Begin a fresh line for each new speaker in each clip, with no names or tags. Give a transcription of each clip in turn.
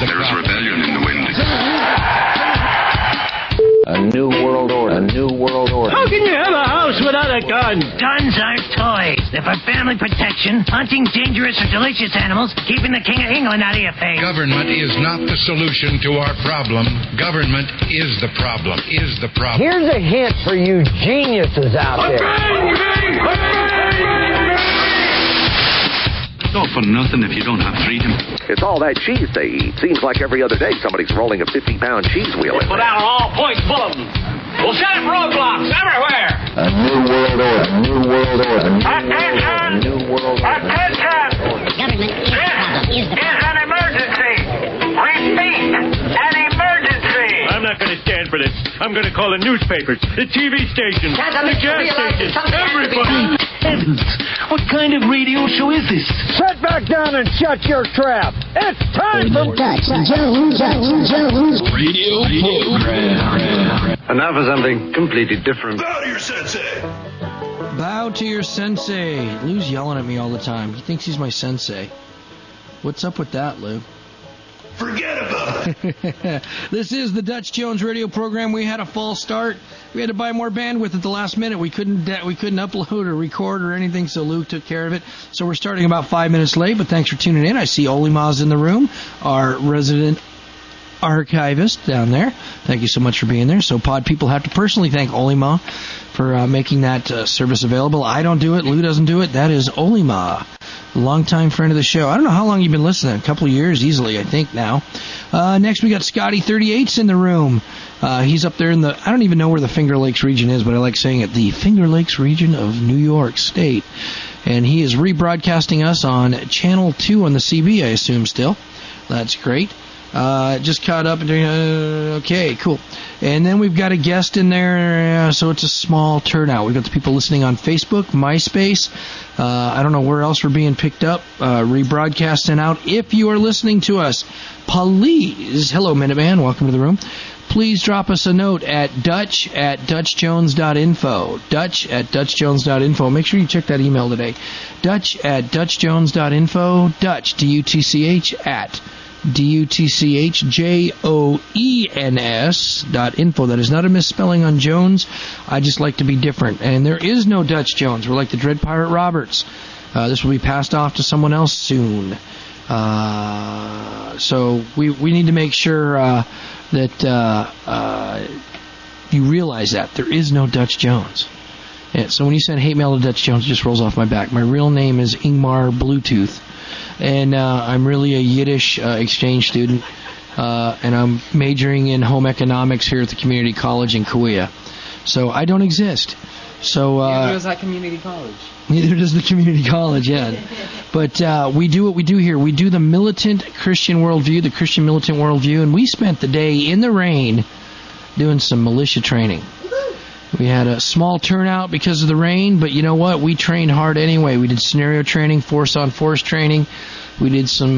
There's rebellion in the wind.
A new world order. A new world order.
How can you have a house without a gun?
Guns aren't toys. They're for family protection, hunting dangerous or delicious animals, keeping the King of England out of your face.
Government is not the solution to our problem. Government is the problem.
Here's a hint for you geniuses out there.
It's all for nothing if you don't have freedom.
It's all that cheese they eat. Seems like every other day somebody's rolling a 50-pound cheese wheel in
Put
there.
out all points bulletins. We'll set up roadblocks everywhere.
A new world order. A new world order. A new world order.
Attention! Government is the problem. Is an emergency. Repeat, an emergency.
I'm not going to stand for this. I'm going to call the newspapers, the TV stations, the gas stations, everybody.
Heavens, what kind of radio show is this?
Sit back down and shut your trap. It's time for
Dutch Jones
radio program.
And now for something completely different.
Bow to your sensei.
Bow to your sensei. Lou's yelling at me all the time. He thinks he's my sensei. What's up with that, Lou?
Forget about
it. This is the Dutch Jones radio program. We had a false start. We had to buy more bandwidth at the last minute. We couldn't upload or record or anything, so Lou took care of it. So we're starting about 5 minutes late, but thanks for tuning in. I see Olima's in the room, our resident archivist down there. Thank you so much for being there. So pod people have to personally thank Olima for making that service available. I don't do it. Lou doesn't do it. That is Olima. Longtime friend of the show. I don't know how long you've been listening. A couple of years easily, I think, now. Next, we got Scotty 38's in the room. He's up there in the, I don't even know where the Finger Lakes region is, but I like saying it, the Finger Lakes region of New York State. And he is rebroadcasting us on Channel 2 on the CB, I assume, still. That's great. Just caught up and doing, okay, cool. And then we've got a guest in there, so it's a small turnout. We've got the people listening on Facebook, MySpace. I don't know where else we're being picked up, rebroadcasting out. If you are listening to us, please, hello, Minuteman, welcome to the room. Please drop us a note at dutch@dutchjones.info. Dutch@dutchjones.info. Make sure you check that email today. Dutch@dutchjones.info. Dutch, D-U-T-C-H, at DUTCHJOENS.info. That is not a misspelling on Jones. I just like to be different. And there is no Dutch Jones. We're like the Dread Pirate Roberts. This will be passed off to someone else soon. So we need to make sure that you realize that. There is no Dutch Jones. Yeah, so when you send hate mail to Dutch Jones, it just rolls off my back. My real name is Ingmar Bluetooth. And I'm really a Yiddish exchange student, and I'm majoring in home economics here at the community college in Kauai. So I don't exist. So
neither does that community college.
Neither does the community college, yeah. But we do what we do here. We do the militant Christian worldview, the Christian militant worldview, and we spent the day in the rain doing some militia training. We had a small turnout because of the rain, but you know what? We trained hard anyway. We did scenario training, force-on-force training. We did some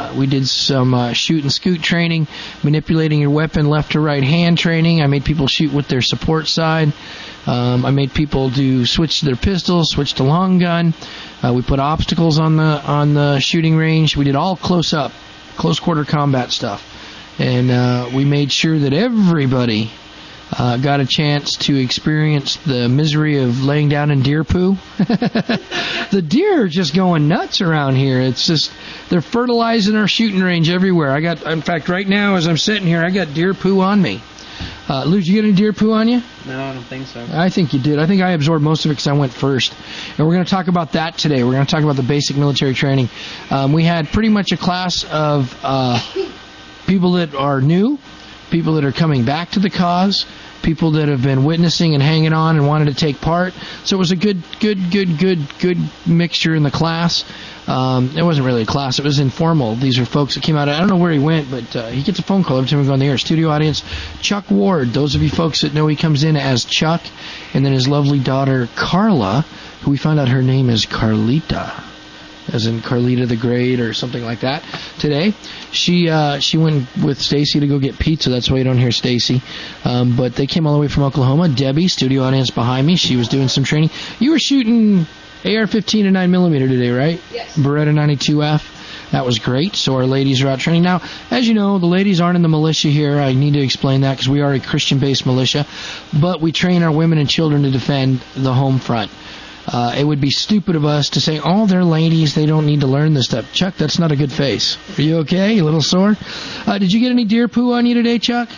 shoot and scoot training, manipulating your weapon left to right hand training. I made people shoot with their support side. I made people switch to their pistols, switch to long gun. We put obstacles on the shooting range. We did all close quarter combat stuff, and we made sure that everybody got a chance to experience the misery of laying down in deer poo. The deer are just going nuts around here. It's just, they're fertilizing our shooting range everywhere. In fact, right now as I'm sitting here, I got deer poo on me. Lou, did you get any deer poo on you?
No, I don't think so.
I think you did. I think I absorbed most of it because I went first. And we're going to talk about that today. We're going to talk about the basic military training. We had pretty much a class of people that are new, people that are coming back to the cause, people that have been witnessing and hanging on and wanted to take part. So it was a good mixture in the class. It wasn't really a class. It was informal. These are folks that came out. I don't know where he went, but he gets a phone call every time we go on the air. Studio audience, Chuck Ward. Those of you folks that know, he comes in as Chuck, and then his lovely daughter, Carla, who we found out her name is Carlita, as in Carlita the Great or something like that. Today, she went with Stacy to go get pizza. That's why you don't hear Stacy. But they came all the way from Oklahoma. Debbie, studio audience behind me, she was doing some training. You were shooting AR-15 and 9mm today, right?
Yes.
Beretta 92F. That was great. So our ladies are out training. Now, as you know, the ladies aren't in the militia here. I need to explain that because we are a Christian-based militia. But we train our women and children to defend the home front. It would be stupid of us to say, oh, they're ladies, they don't need to learn this stuff. Chuck, that's not a good face. Are you okay? You a little sore? Did you get any deer poo on you today, Chuck?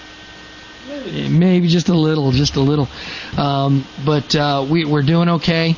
Maybe just a little. But we're doing okay.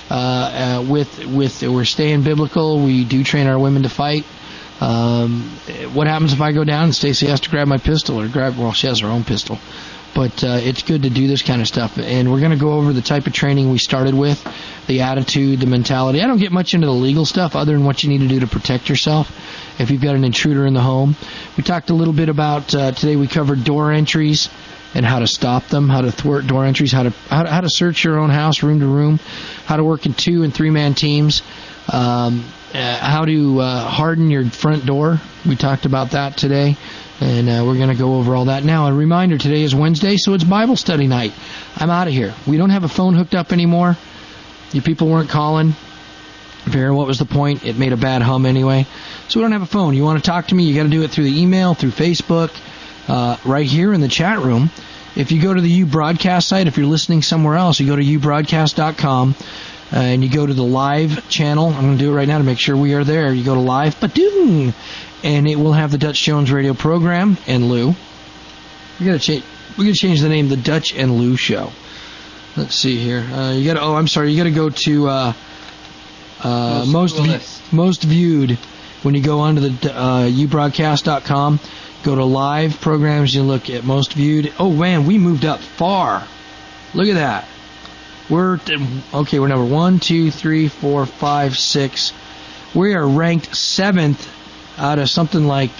We're staying biblical. We do train our women to fight. What happens if I go down and Stacy has to grab my pistol she has her own pistol. But it's good to do this kind of stuff. And we're going to go over the type of training we started with, the attitude, the mentality. I don't get much into the legal stuff other than what you need to do to protect yourself if you've got an intruder in the home. We talked a little bit about, today we covered door entries and how to stop them, how to thwart door entries, how to search your own house room to room, how to work in 2- and 3-man teams, how to harden your front door. We talked about that today. And we're going to go over all that now. A reminder, today is Wednesday, so it's Bible study night. I'm out of here. We don't have a phone hooked up anymore. You people weren't calling. Vera, what was the point? It made a bad hum anyway. So we don't have a phone. You want to talk to me, you got to do it through the email, through Facebook, right here in the chat room. If you go to the U Broadcast site, if you're listening somewhere else, you go to ubroadcast.com. And you go to the live channel. I'm going to do it right now to make sure we are there. You go to live, and it will have the Dutch Jones radio program and Lou. We're gonna change the name, the Dutch and Lou Show. Let's see here. You got to go to most viewed. When you go onto the ubroadcast.com, go to live programs. You look at most viewed. Oh man, we moved up far. Look at that. We're number 1, 2, 3, 4, 5, 6. We are ranked 7th out of something like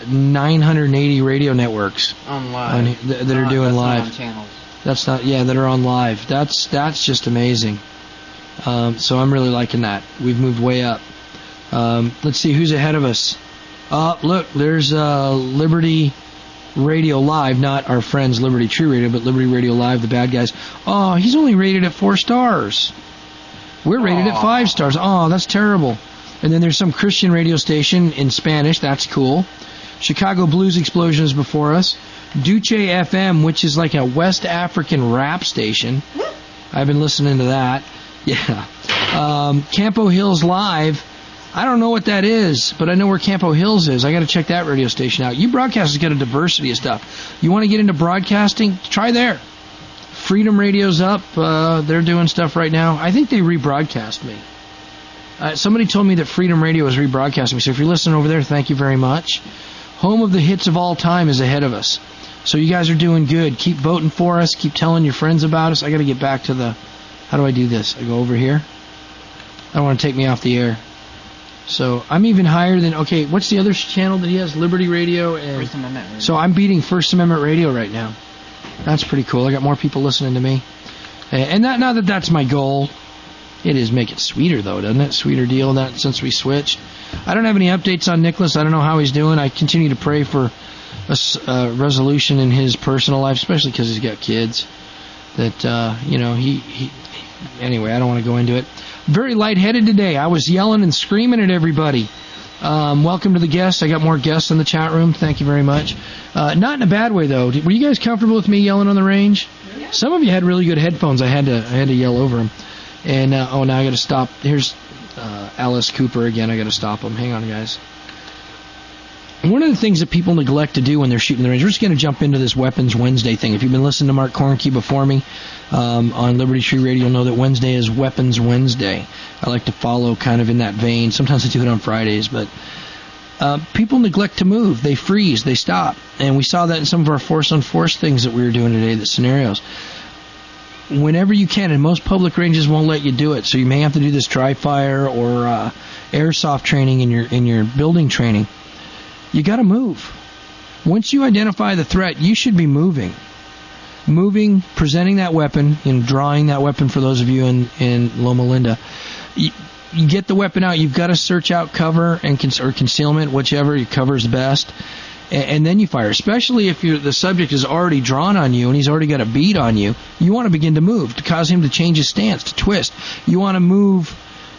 980 radio networks
on live
that are doing live.
Not on channels.
That's not, that are on live. That's just amazing. So I'm really liking that. We've moved way up. Let's see who's ahead of us. Look, there's Liberty Radio Live, not our friends Liberty True Radio, but Liberty Radio Live, the bad guys. Oh, he's only rated at 4 stars. We're rated at 5 stars. Oh, that's terrible. And then there's some Christian radio station in Spanish. That's cool. Chicago Blues Explosion is before us. Duce FM, which is like a West African rap station. I've been listening to that. Yeah. Campo Hills Live. I don't know what that is, but I know where Campo Hills is. I got to check that radio station out. U Broadcast has got a diversity of stuff. You want to get into broadcasting? Try there. Freedom Radio's up. They're doing stuff right now. I think they rebroadcast me. Somebody told me that Freedom Radio is rebroadcasting me. So if you're listening over there, thank you very much. Home of the hits of all time is ahead of us. So you guys are doing good. Keep voting for us. Keep telling your friends about us. I got to get back to the... How do I do this? I go over here. I don't want to take me off the air. So I'm even higher than... Okay, what's the other channel that he has? Liberty Radio and...
First Amendment Radio.
So I'm beating First Amendment Radio right now. That's pretty cool. I got more people listening to me. And not that that's my goal. It is make it sweeter, though, doesn't it? Sweeter deal since we switched. I don't have any updates on Nicholas. I don't know how he's doing. I continue to pray for a resolution in his personal life, especially because he's got kids. That, anyway, I don't want to go into it. Very lightheaded today. I was yelling and screaming at everybody. Welcome to the guests. I got more guests in the chat room. Thank you very much. Not in a bad way, though. Were you guys comfortable with me yelling on the range? Yeah. Some of you had really good headphones. I had to yell over them. And, now I got to stop. Here's Alice Cooper again. I got to stop him. Hang on, guys. One of the things that people neglect to do when they're shooting the range, we're just going to jump into this Weapons Wednesday thing. If you've been listening to Mark Kornke before me on Liberty Tree Radio, you'll know that Wednesday is Weapons Wednesday. I like to follow kind of in that vein. Sometimes I do it on Fridays, but people neglect to move. They freeze. They stop. And we saw that in some of our force-on-force things that we were doing today, the scenarios. Whenever you can, and most public ranges won't let you do it, so you may have to do this dry fire or airsoft training in your building training. You got to move. Once you identify the threat, you should be moving. Moving, presenting that weapon, drawing that weapon for those of you in Loma Linda. You get the weapon out. You've got to search out cover or concealment, whichever your cover is best, and then you fire. Especially if the subject is already drawn on you and he's already got a bead on you. You want to begin to move to cause him to change his stance, to twist. You want to move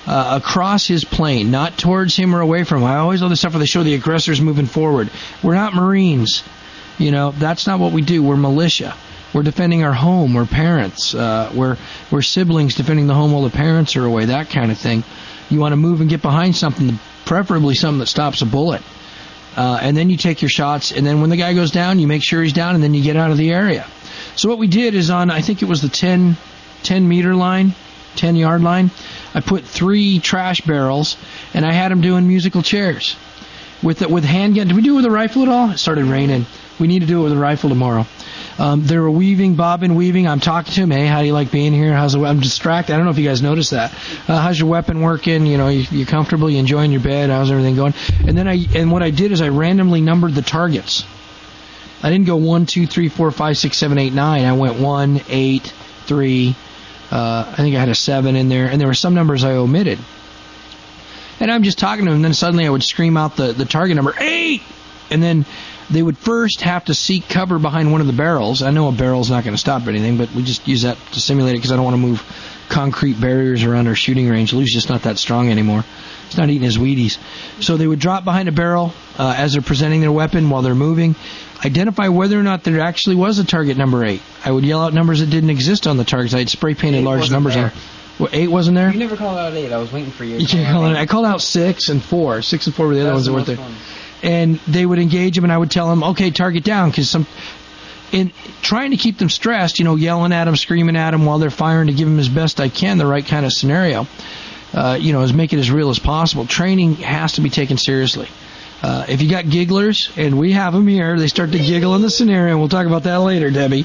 across his plane, not towards him or away from him. I always love the stuff where they show the aggressors moving forward. We're not Marines. That's not what we do. We're militia. We're defending our home. We're parents. We're siblings defending the home while the parents are away, that kind of thing. You want to move and get behind something, preferably something that stops a bullet. And then you take your shots, and then when the guy goes down, you make sure he's down, and then you get out of the area. So what we did is on, I think it was the 10-meter line, 10-yard line, I put 3 trash barrels, and I had them doing musical chairs. With handgun. Did we do it with a rifle at all? It started raining. We need to do it with a rifle tomorrow. They were bobbing, weaving. I'm talking to him. Hey, how do you like being here? I'm distracted. I don't know if you guys noticed that. How's your weapon working? You comfortable? You enjoying your bed? How's everything going? And what I did is I randomly numbered the targets. I didn't go 1, 2, 3, 4, 5, 6, 7, 8, 9. I went 1, 8, 3. I think I had a 7 in there, and there were some numbers I omitted. And I'm just talking to him, and then suddenly I would scream out the target number, 8! And then they would first have to seek cover behind one of the barrels. I know a barrel's not going to stop anything, but we just use that to simulate it because I don't want to move concrete barriers around our shooting range. Lou's just not that strong anymore. He's not eating his Wheaties. So they would drop behind a barrel as they're presenting their weapon while they're moving, identify whether or not there actually was a target number 8. I would yell out numbers that didn't exist on the targets. I had spray-painted large numbers on. Well, 8 wasn't there?
You never called out 8. I was waiting for you.
I called out 6 and 4. 6 and 4 were the other ones that weren't there.
Fun.
And they would engage them, and I would tell them, okay, target down, because in trying to keep them stressed, yelling at them, screaming at them while they're firing to give them as best I can the right kind of scenario, is make it as real as possible. Training has to be taken seriously. If you got gigglers, and we have them here, they start to giggle in the scenario, and we'll talk about that later, Debbie.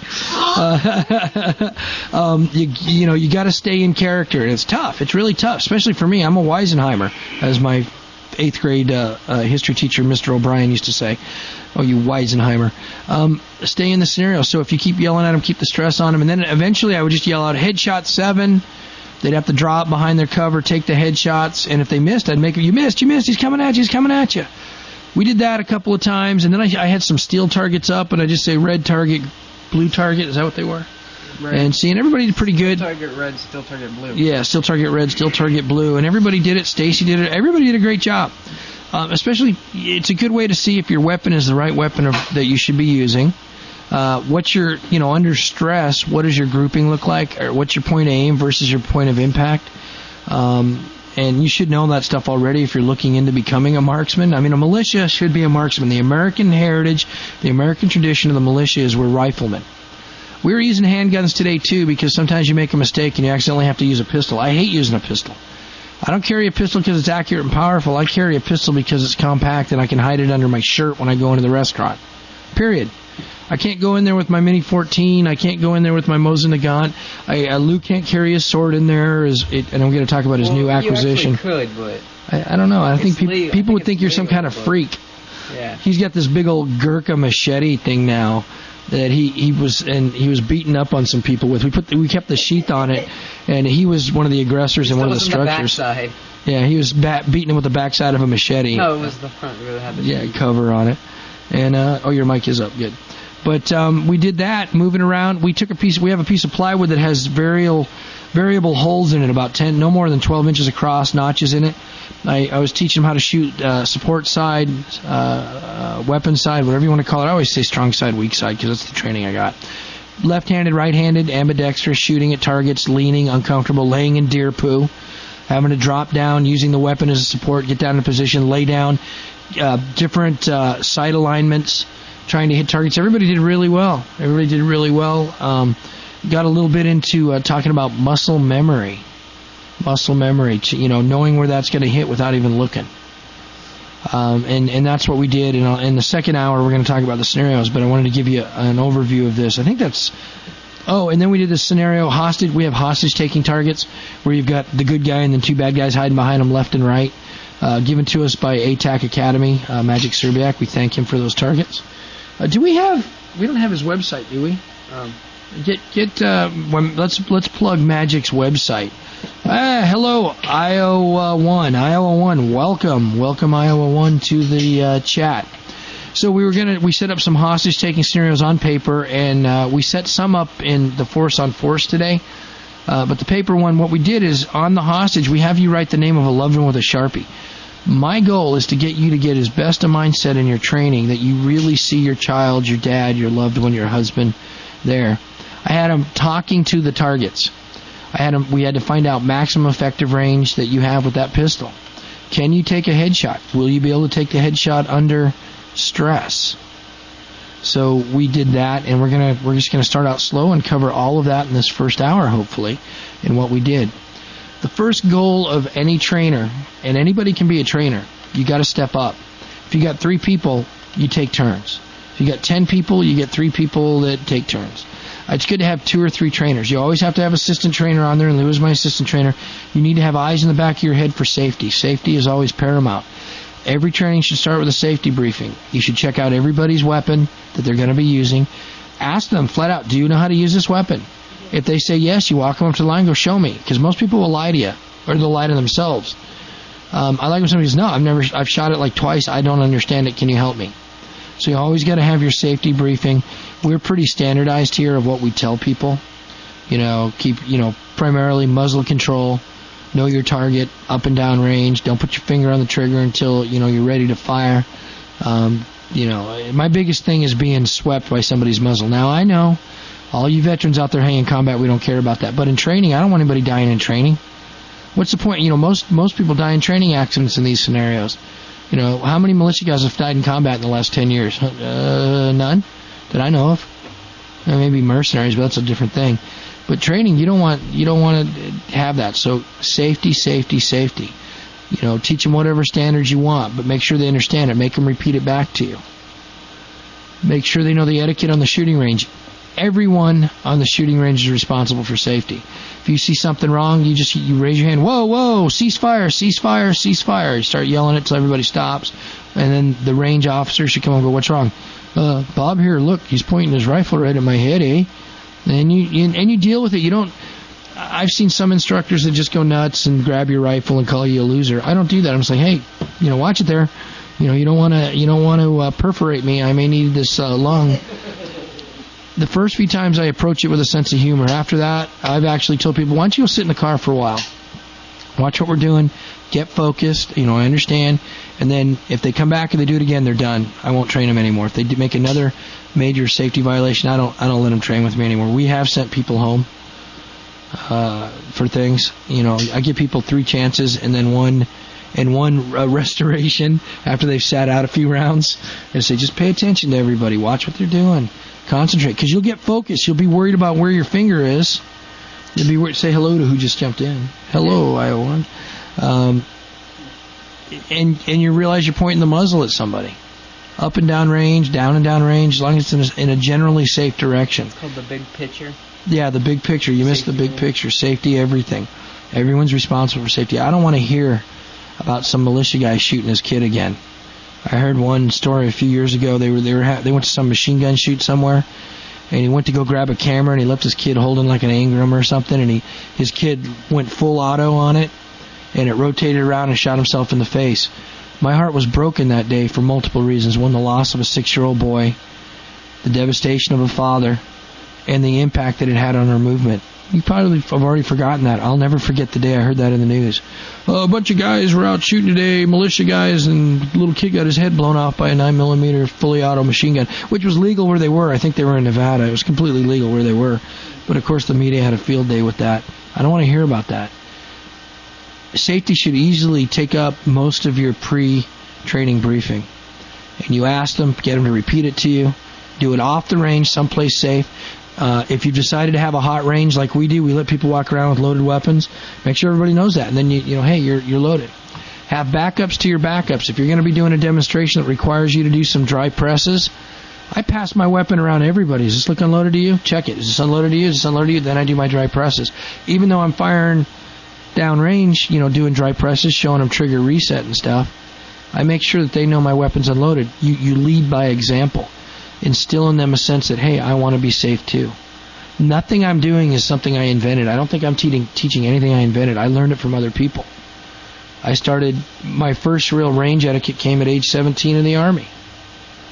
You got to stay in character, and it's tough. It's really tough, especially for me. I'm a Weisenheimer, as my 8th grade history teacher, Mr. O'Brien, used to say. Oh, you Weisenheimer. Stay in the scenario. So if you keep yelling at them, keep the stress on them. And then eventually I would just yell out, headshot 7. They'd have to drop behind their cover, take the headshots. And if they missed, I'd make them, you missed, he's coming at you. We did that a couple of times. And then I had some steel targets up, and I just say red target, blue target. Is that what they were? Red. And seeing everybody did pretty good.
Steel target red, steel target blue.
Yeah, steel target red, steel target blue, and everybody did it. Stacy did it. Everybody did a great job. Especially, it's a good way to see if your weapon is the right weapon that you should be using. What's your, under stress? What does your grouping look like? Or what's your point of aim versus your point of impact? And you should know that stuff already if you're looking into becoming a marksman. I mean, a militia should be a marksman. The American heritage, the American tradition of the militia is we're riflemen. We were using handguns today, too, because sometimes you make a mistake and you accidentally have to use a pistol. I hate using a pistol. I don't carry a pistol because it's accurate and powerful. I carry a pistol because it's compact and I can hide it under my shirt when I go into the restaurant. Period. I can't go in there with my Mini 14. I can't go in there with my Mosin Nagant. Lou can't carry his sword in there. And I'm going to talk about his new acquisition.
You actually could, but...
I don't know. I think people would think you're some kind of freak.
Yeah.
He's got this big old Gurkha machete thing now that he was beating up on some people with. We kept the sheath on it, and he was one of the aggressors in one of the structures.
The
yeah, he was beating him with the backside of a machete.
No, it was the front. It had the
cover on it. And your mic is up, good. But we did that, moving around. We have a piece of plywood that has variable holes in it, about no more than 12 inches across, notches in it. I was teaching them how to shoot support side, weapon side, whatever you want to call it. I always say strong side, weak side, because that's the training I got. Left-handed, right-handed, ambidextrous, shooting at targets, leaning, uncomfortable, laying in deer poo, having to drop down, using the weapon as a support, get down in position, lay down, different sight alignments, trying to hit targets. Everybody did really well. Got a little bit into talking about muscle memory, knowing where that's going to hit without even looking. And that's what we did. In the second hour, we're going to talk about the scenarios, but I wanted to give you an overview of this. I think that's... Oh, and then we did this scenario, hostage. We have hostage-taking targets, where you've got the good guy and then 2 bad guys hiding behind them left and right, given to us by ATAC Academy, Magic Serbiak. We thank him for those targets. We don't have his website, do we? Let's plug Magic's website. Hello, Iowa 1. Welcome Iowa 1 to the chat. So we set up some hostage taking scenarios on paper, and we set some up in the Force on Force today. But the paper one, what we did is on the hostage, we have you write the name of a loved one with a Sharpie. My goal is to get you to get as best a mindset in your training that you really see your child, your dad, your loved one, your husband there. I had them talking to the targets. We had to find out maximum effective range that you have with that pistol. Can you take a headshot? Will you be able to take the headshot under stress? So we did that, and we're just gonna start out slow and cover all of that in this first hour, hopefully, in what we did. The first goal of any trainer, and anybody can be a trainer, you got to step up. If you got 3 people, you take turns. If you got 10 people, you get 3 people that take turns. It's good to have 2 or 3 trainers. You always have to have assistant trainer on there, and Lou is my assistant trainer. You need to have eyes in the back of your head for safety. Safety is always paramount. Every training should start with a safety briefing. You should check out everybody's weapon that they're going to be using. Ask them flat out, do you know how to use this weapon? If they say yes, you walk them up to the line and go, show me. Because most people will lie to you, or they'll lie to themselves. I like when somebody says, no, I've shot it like twice, I don't understand it, can you help me? So you always got to have your safety briefing. We're pretty standardized here of what we tell people. Keep, primarily muzzle control, know your target, up and down range, don't put your finger on the trigger until, you're ready to fire. My biggest thing is being swept by somebody's muzzle. Now, I know all you veterans out there hanging in combat, we don't care about that. But in training, I don't want anybody dying in training. What's the point? Most people die in training accidents in these scenarios. How many militia guys have died in combat in the last 10 years? None that I know of. Maybe mercenaries, but that's a different thing. But training, you don't want to have that. So safety. Teach them whatever standards you want, but make sure they understand it. Make them repeat it back to you. Make sure they know the etiquette on the shooting range. Everyone on the shooting range is responsible for safety. If you see something wrong, you raise your hand. Whoa, cease fire. You start yelling it until everybody stops, and then the range officer should come and go, what's wrong? Bob here, look, he's pointing his rifle right at my head, eh? And you deal with it. I've seen some instructors that just go nuts and grab your rifle and call you a loser. I don't do that. I'm just like, hey, watch it there. You don't want to perforate me. I may need this lung. The first few times I approach it with a sense of humor. After that, I've actually told people, why don't you go sit in the car for a while? Watch what we're doing. Get focused. I understand. And then if they come back and they do it again, they're done. I won't train them anymore. If they make another major safety violation, I don't let them train with me anymore. We have sent people home for things. I give people 3 chances and then one restoration after they've sat out a few rounds. And say, just pay attention to everybody. Watch what they're doing. Concentrate, because you'll get focused. You'll be worried about where your finger is. You'll be worried. Say hello to who just jumped in. Hello, Iowa. And you realize you're pointing the muzzle at somebody. Up and down range, down and down range, as long as it's in a generally safe direction.
It's called the big picture.
Yeah, the big picture. You missed the big picture. Safety, everything. Everyone's responsible for safety. I don't want to hear about some militia guy shooting his kid again. I heard one story a few years ago. They went to some machine gun shoot somewhere, and he went to go grab a camera, and he left his kid holding like an Ingram or something, and his kid went full auto on it, and it rotated around and shot himself in the face. My heart was broken that day for multiple reasons. One, the loss of a 6-year-old boy, the devastation of a father, and the impact that it had on our movement. You probably have already forgotten that. I'll never forget the day I heard that in the news. A bunch of guys were out shooting today, militia guys, and a little kid got his head blown off by a 9mm fully auto machine gun, which was legal where they were. I think they were in Nevada. It was completely legal where they were. But, of course, the media had a field day with that. I don't want to hear about that. Safety should easily take up most of your pre-training briefing. And you ask them, get them to repeat it to you. Do it off the range, someplace safe. If you've decided to have a hot range like we do, we let people walk around with loaded weapons. Make sure everybody knows that. And then, hey, you're loaded. Have backups to your backups. If you're going to be doing a demonstration that requires you to do some dry presses, I pass my weapon around to everybody. Is this look unloaded to you? Check it. Is this unloaded to you? Is this unloaded to you? Then I do my dry presses. Even though I'm firing down range, doing dry presses, showing them trigger reset and stuff, I make sure that they know my weapon's unloaded. You lead by example. Instill in them a sense that, hey, I want to be safe too. Nothing I'm doing is something I invented. I don't think I'm teaching anything I invented. I learned it from other people. My first real range etiquette came at age 17 in the Army.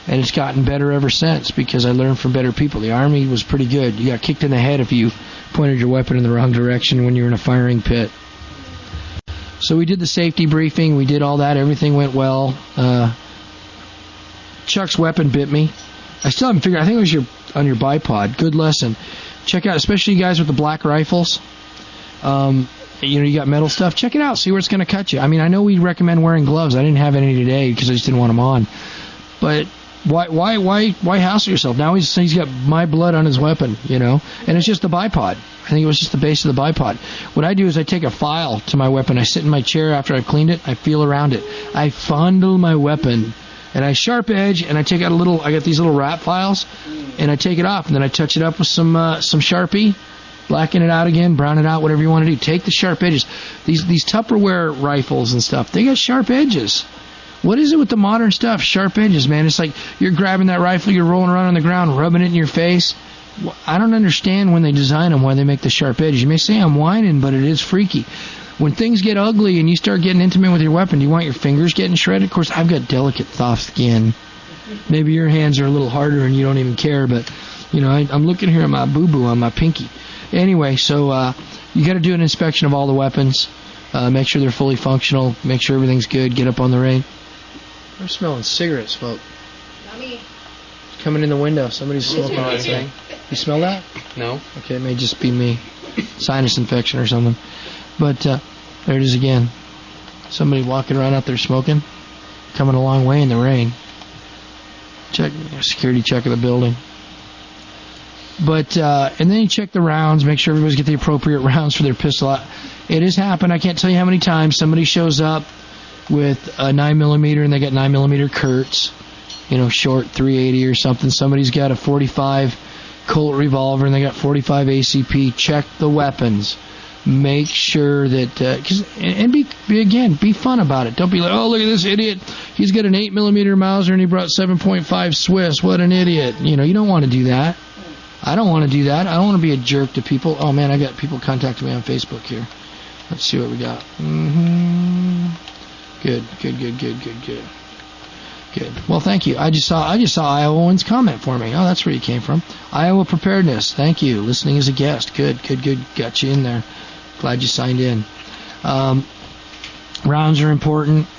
And it's gotten better ever since because I learned from better people. The Army was pretty good. You got kicked in the head if you pointed your weapon in the wrong direction when you were in a firing pit. So we did the safety briefing. We did all that. Everything went well. Chuck's weapon bit me. I still haven't figured. I think it was on your bipod. Good lesson. Check out, especially you guys with the black rifles. You got metal stuff. Check it out. See where it's going to cut you. I mean, I know we recommend wearing gloves. I didn't have any today because I just didn't want them on. But why hassle yourself? Now he's got my blood on his weapon, and it's just the bipod. I think it was just the base of the bipod. What I do is I take a file to my weapon. I sit in my chair after I've cleaned it. I feel around it. I fondle my weapon, and I sharp edge, and I take out I got these little wrap files, and I take it off, and then I touch it up with some Sharpie, blacken it out again, brown it out, whatever you want to do. Take the sharp edges. These Tupperware rifles and stuff, they got sharp edges. What is it with the modern stuff? Sharp edges, man. It's like you're grabbing that rifle, you're rolling around on the ground, rubbing it in your face. I don't understand when they design them why they make the sharp edges. You may say I'm whining, but it is freaky. When things get ugly and you start getting intimate with your weapon, do you want your fingers getting shredded? Of course, I've got delicate, soft skin. Maybe your hands are a little harder and you don't even care, but, I'm looking here at my boo-boo on my pinky. Anyway, so you got to do an inspection of all the weapons. Make sure they're fully functional. Make sure everything's good. Get up on the range. I'm smelling cigarette smoke. It's coming in the window. Somebody's smoking that thing. You smell that?
No.
Okay, it may just be me. Sinus infection or something. But there it is again. Somebody walking around out there smoking. Coming a long way in the rain. Security check of the building. But and then you check the rounds, make sure everybody's got the appropriate rounds for their pistol. It has happened. I can't tell you how many times somebody shows up with a 9mm and they got 9mm Kurtz, short 380 or something. Somebody's got a 45 Colt revolver and they got 45 ACP. Check the weapons. Make sure that be fun about it. Don't be like, oh, look at this idiot. He's got an 8mm Mauser and he brought 7.5 Swiss. What an idiot. You don't want to do that. I don't want to do that. I don't want to be a jerk to people. Oh, man, I got people contacting me on Facebook here. Let's see what we got. Good. Well, thank you. I just saw Iowa's comment for me. Oh, that's where you came from. Iowa Preparedness. Thank you. Listening as a guest. Good. Got you in there. Glad you signed in. Rounds are important.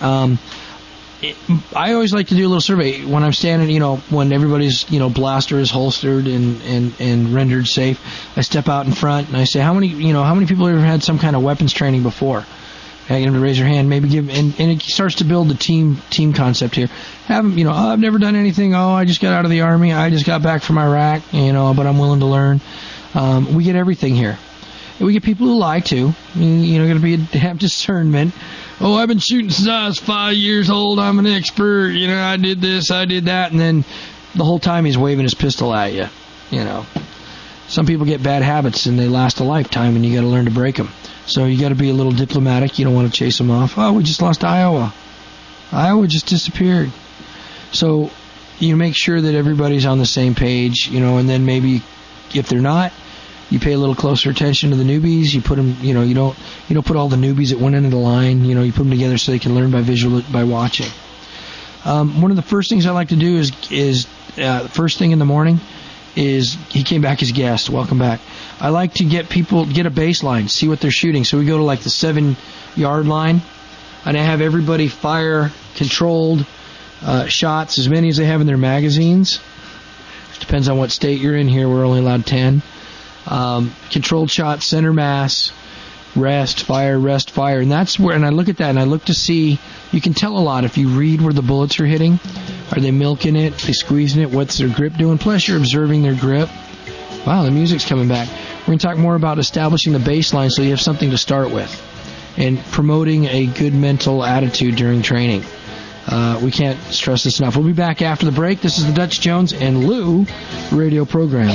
I always like to do a little survey when I'm standing, when everybody's, blaster is holstered and rendered safe. I step out in front and I say, how many people have ever had some kind of weapons training before? I get them to raise their hand, maybe give, and it starts to build the team concept here. Have them, I've never done anything. Oh, I just got out of the Army. I just got back from Iraq, but I'm willing to learn. We get everything here. We get people who lie too. Going to have discernment. Oh, I've been shooting since I was 5 years old. I'm an expert. I did this, I did that, and then the whole time he's waving his pistol at you. Some people get bad habits and they last a lifetime, and you got to learn to break them. So you got to be a little diplomatic. You don't want to chase them off. Oh, we just lost Iowa. Iowa just disappeared. So you make sure that everybody's on the same page, and then maybe if they're not, you pay a little closer attention to the newbies. You put them, you don't put all the newbies at one end of the line. You put them together so they can learn by watching. One of the first things I like to do is first thing in the morning is he came back as guest. Welcome back. I like to get a baseline, see what they're shooting. So we go to like the 7-yard line, and I have everybody fire controlled shots, as many as they have in their magazines. It depends on what state you're in. Here we're only allowed 10. Controlled shot, center mass, rest, fire, and that's where, and I look at that and I look to see, you can tell a lot if you read where the bullets are hitting. Are they milking it? Are they squeezing it? What's their grip doing? Plus you're observing their grip. Wow, the music's coming back. We're going to talk more about establishing the baseline so you have something to start with and promoting a good mental attitude during training. We can't stress this enough. We'll be back after the break. This is the Dutch Jones and Lou radio program.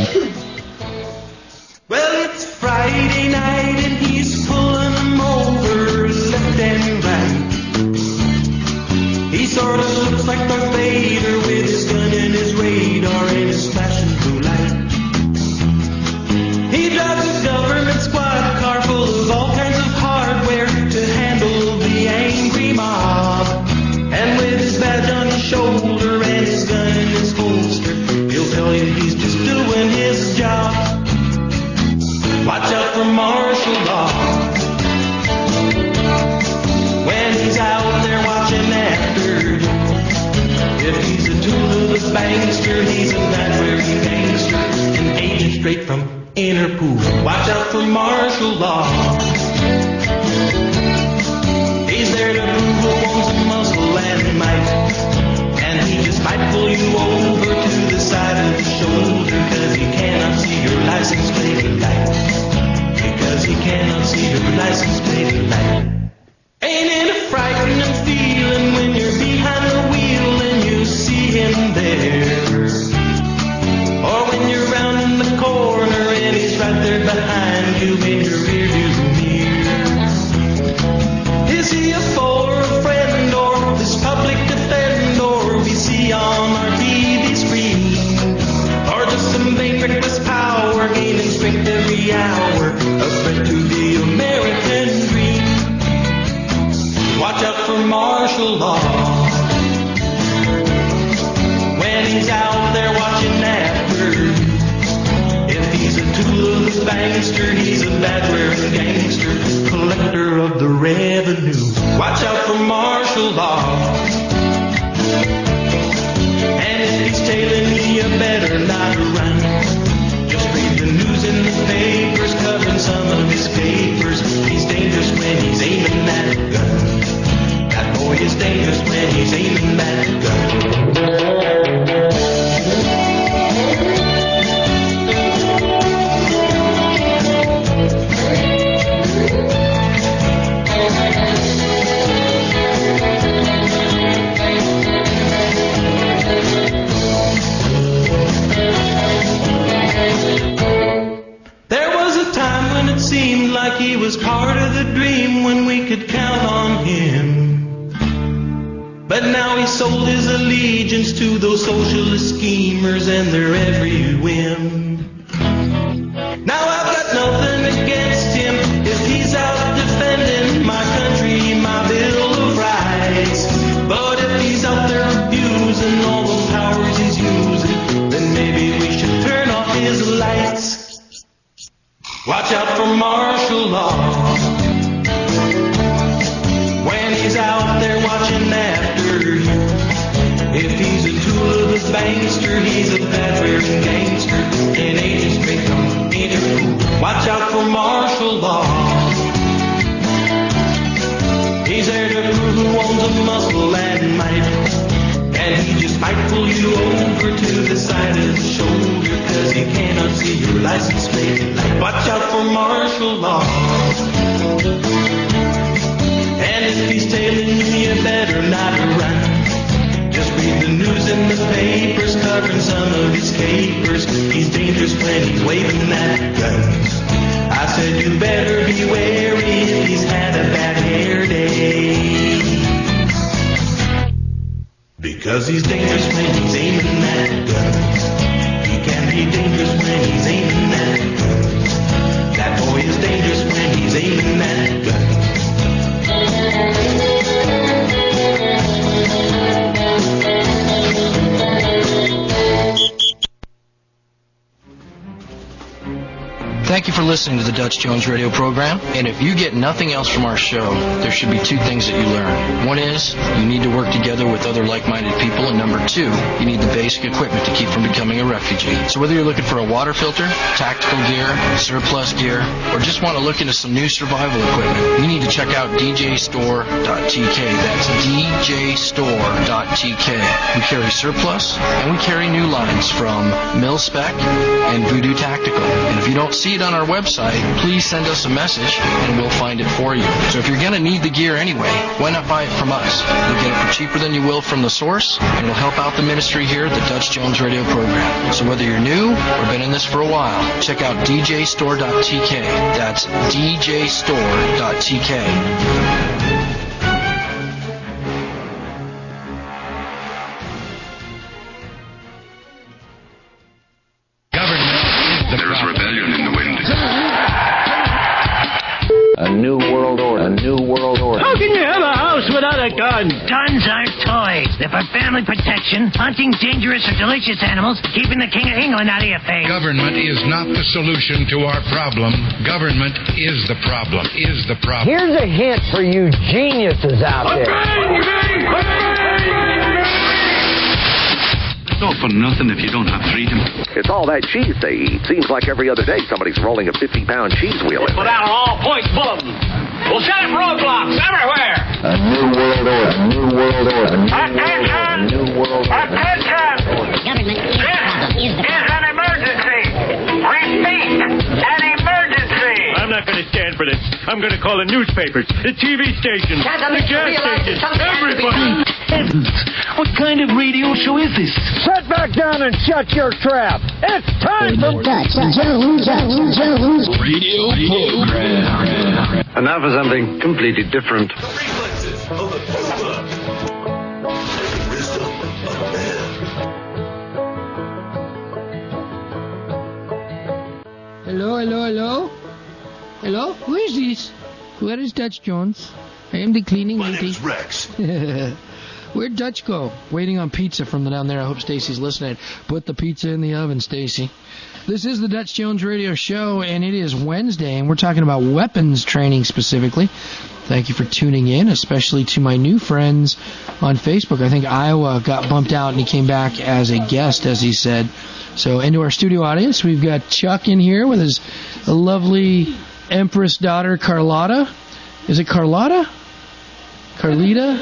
Well, it's Friday night and he's pulling them over left and right. He sort of looks like Darth Vader with his gun and his radar and his flashing blue light. He drives a government squad car full of all kinds of hardware to handle the angry mob. And with his badge on his shoulder and his gun in his bankster, he's a bad-wearing gangster, an agent straight from Interpol. Watch out for martial law. He's there to prove who owns the muscle and might, and he just might pull you over to the side of the shoulder, cause he cannot see your license plate light. Because he cannot see your license plate light. Ain't it a frightening feeling when you're behind the wheel and you see him there? Or when you're rounding the corner and he's right there behind you in your rearview mirror. Is he a foe or a friend, or this public defender we see on our TV screen? Or just some vain reckless power gaining strength every hour, a threat to the American dream? Watch out for martial law. When he's out there watching after you, if he's a tool of the bankster, he's a bad-wearing gangster, collector of the revenue. Watch out for martial law. And if he's tailing you, you better not run. Just read the news in the papers covering some of his papers. He's dangerous when he's aiming that gun. That boy is dangerous when he's aiming that gun. There was a time when it seemed like he was part of the dream, when we could count on him. But now he sold his allegiance to those socialist schemers and their every whim. Now I've got nothing against him if he's out defending my country, my Bill of Rights. But if he's out there abusing all the powers he's using, then maybe we should turn off his lights. Watch out for martial law. When he's out there watching after you, if he's a tool of the bankster, he's a bad-wearing gangster, an agent straight from Interpol. Watch out for martial law. He's there to prove who owns the muscle and might, and he just might pull you over to the side of the shoulder, cause he cannot see your license plate light. Watch out for martial law. And if he's tailing you, you better not run. Just read the news in the papers covering some of his capers. He's dangerous when he's waving that gun. I said you better be wary if he's had a bad hair day, because he's dangerous when he's aiming that gun. He can be dangerous when he's aiming that gun. That boy is dangerous when he's aiming that gun.
Thank you for listening to the Dutch Jones radio program. And if you get nothing else from our show, there should be two things that you learn. One is you need to work together with other like-minded people. And number two, you need the basic equipment to keep from becoming a refugee. So whether you're looking for a water filter, tactical gear, surplus gear, or just want to look into some new survival equipment, you need to check out djstore.tk. That's djstore.tk. We carry surplus and we carry new lines from Mil-Spec and Voodoo Tactical. And if you don't see it on our website, please send us a message and we'll find it for you. So if you're going to need the gear anyway, why not buy it from us? You'll get it for cheaper than you will from the source, and it'll help out the ministry here at the Dutch Jones radio program. So whether you're new or been in this for a while, check out djstore.tk. That's djstore.tk.
There's rebellion in the wind.
A new world order. A new world order.
How can you have a house without a gun?
Guns aren't toys. They're for family protection, hunting dangerous or delicious animals, keeping the King of England out of your face.
Government is not the solution to our problem. Government is the problem.
Here's a hint for you geniuses out there.
Not for nothing if you don't have freedom.
It's all that cheese they eat. Seems like every other day somebody's rolling a 50-pound cheese wheel in
Put out an all-points bulletin. We'll set up roadblocks everywhere.
A new world order. A new world order. A new world order. A new world order.
Attention! Government is the problem. Is
an emergency. Repeat, an emergency. I'm not going to stand for this. I'm going to call the newspapers, the TV stations, the gas stations, everybody.
What kind of radio show is this?
Sit back down and shut your trap. It's time for
Dutch Jones.
Radio program.
And now for something completely different.
The reflexes of the Cobra. The wisdom of man.
Hello, hello, hello? Hello? Who is this? Where is Dutch Jones? I am the cleaning
My
lady.
name's Rex.
Where'd Dutch go? Waiting on pizza from down there. I hope Stacy's listening. Put the pizza in the oven, Stacy. This is the Dutch Jones Radio Show, and it is Wednesday, and we're talking about weapons training specifically. Thank you for tuning in, especially to my new friends on Facebook. I think Iowa got bumped out, and he came back as a guest, as he said. So into our studio audience, we've got Chuck in here with his lovely Empress daughter, Carlotta. Is it Carlotta? Carlita?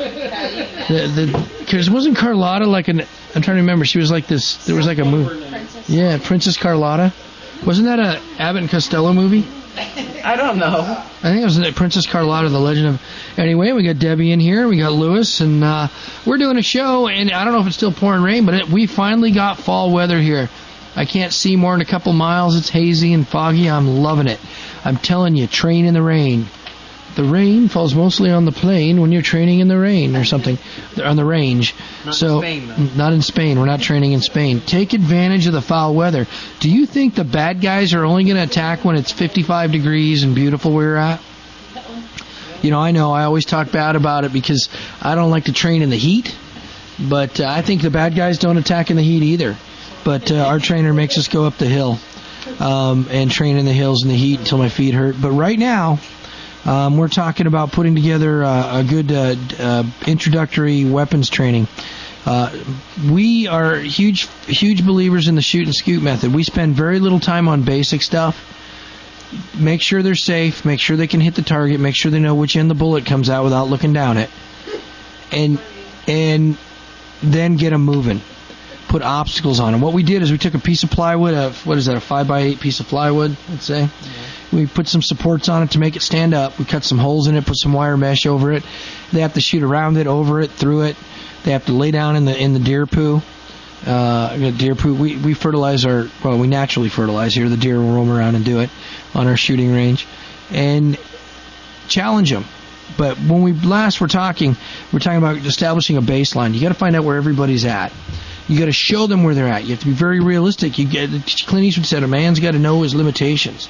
Because wasn't Carlotta like an... I'm trying to remember. She was like this... There was like a movie. Yeah, Princess Carlotta. Wasn't that a Abbott and Costello movie?
I don't know.
I think it was Princess Carlotta, the Legend of... Anyway, we got Debbie in here. We got Lewis. And we're doing a show. And I don't know if it's still pouring rain, but we finally got fall weather here. I can't see more than a couple miles. It's hazy and foggy. I'm loving it. I'm telling you, train in the rain. The rain falls mostly on the plain when you're training in the rain or something, on the range.
Not in Spain, though.
Not in Spain. We're not training in Spain. Take advantage of the foul weather. Do you think the bad guys are only going to attack when it's 55 degrees and beautiful where you're at? You know I always talk bad about it because I don't like to train in the heat, but I think the bad guys don't attack in the heat either. But our trainer makes us go up the hill and train in the hills in the heat until my feet hurt. But right now... we're talking about putting together a good introductory weapons training. We are huge believers in the shoot and scoot method. We spend very little time on basic stuff. Make sure they're safe. Make sure they can hit the target. Make sure they know which end the bullet comes out without looking down it. And then get them moving. Put obstacles on them. What we did is we took a piece of plywood, a 5x8 piece of plywood, let's say. We put some supports on it to make it stand up. We cut some holes in it, put some wire mesh over it. They have to shoot around it, over it, through it. They have to lay down in the deer poo. Deer poo. We fertilize we naturally fertilize here. The deer will roam around and do it on our shooting range, and challenge them. But when we last were talking about establishing a baseline. You got to find out where everybody's at. You got to show them where they're at. You have to be very realistic. Clint Eastwood said a man's got to know his limitations.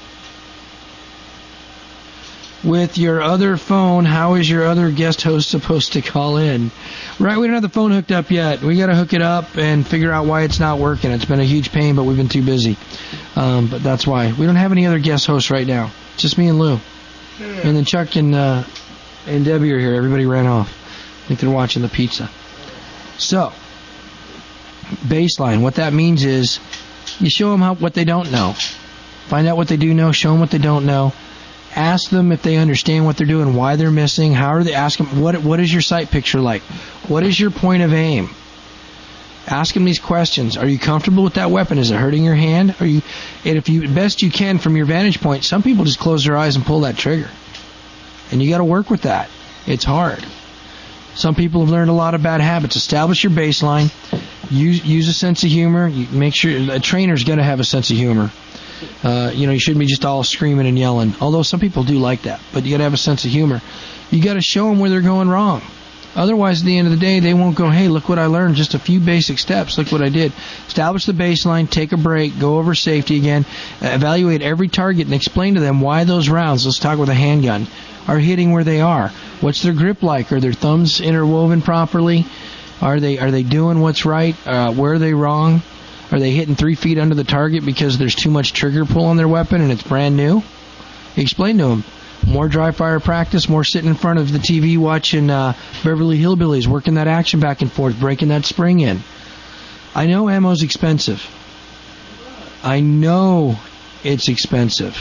With your other phone, how is your other guest host supposed to call in? Right, we don't have the phone hooked up yet. We got to hook it up and figure out why it's not working. It's been a huge pain, but we've been too busy. But that's why. We don't have any other guest hosts right now. Just me and Lou. And then Chuck and Debbie are here. Everybody ran off. I think they're watching the pizza. So, baseline. What that means is you show them what they don't know. Find out what they do know. Show them what they don't know. Ask them if they understand what they're doing, why they're missing. How are they? Ask them what is your sight picture like? What is your point of aim? Ask them these questions. Are you comfortable with that weapon? Is it hurting your hand? And if you best you can from your vantage point, some people just close their eyes and pull that trigger, and you got to work with that. It's hard. Some people have learned a lot of bad habits. Establish your baseline. Use a sense of humor. Make sure a trainer's got to have a sense of humor. You shouldn't be just all screaming and yelling. Although some people do like that, but you got to have a sense of humor. You got to show them where they're going wrong. Otherwise, at the end of the day, they won't go, hey, look what I learned. Just a few basic steps. Look what I did. Establish the baseline. Take a break. Go over safety again. Evaluate every target and explain to them why those rounds, let's talk with a handgun, are hitting where they are. What's their grip like? Are their thumbs interwoven properly? Are they doing what's right? Where are they wrong? Are they hitting 3 feet under the target because there's too much trigger pull on their weapon and it's brand new? Explain to them. More dry fire practice, more sitting in front of the TV watching Beverly Hillbillies, working that action back and forth, breaking that spring in. I know ammo's expensive. I know it's expensive.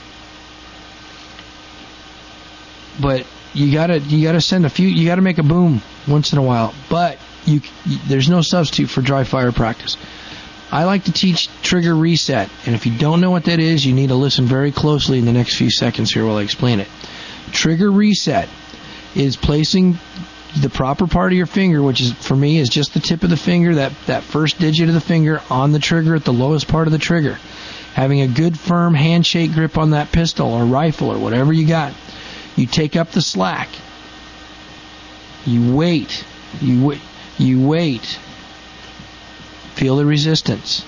But you gotta send a few. You gotta make a boom once in a while. But there's no substitute for dry fire practice. I like to teach trigger reset, and if you don't know what that is, you need to listen very closely in the next few seconds here while I explain it. Trigger reset is placing the proper part of your finger, which is for me is just the tip of the finger, that first digit of the finger on the trigger at the lowest part of the trigger. Having a good firm handshake grip on that pistol or rifle or whatever you got. You take up the slack. You wait. You wait. Feel the resistance.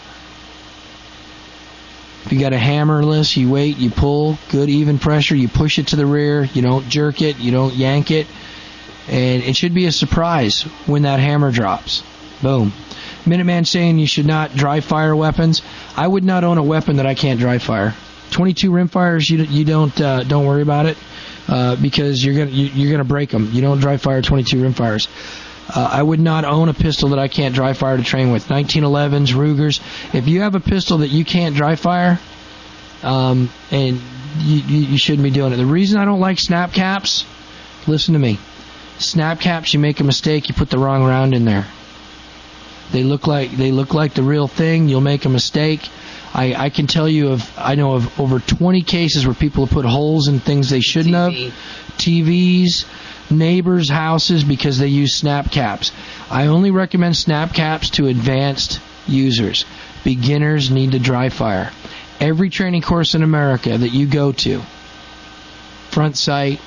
If you got a hammerless, you wait, you pull, good even pressure, you push it to the rear, you don't jerk it, you don't yank it, and it should be a surprise when that hammer drops. Boom. Minuteman saying you should not dry fire weapons. I would not own a weapon that I can't dry fire. 22 rimfires, you don't worry about it because you're gonna break them. You don't dry fire 22 rimfires. I would not own a pistol that I can't dry fire to train with. 1911s, Rugers. If you have a pistol that you can't dry fire, and you shouldn't be doing it. The reason I don't like snap caps, listen to me. Snap caps, you make a mistake, you put the wrong round in there. They look like the real thing. You'll make a mistake. I can tell you I know of over 20 cases where people have put holes in things they shouldn't have. TVs. Neighbors' houses because they use snap caps. I only recommend snap caps to advanced users. Beginners need to dry fire. Every training course in America that you go to, Front Sight,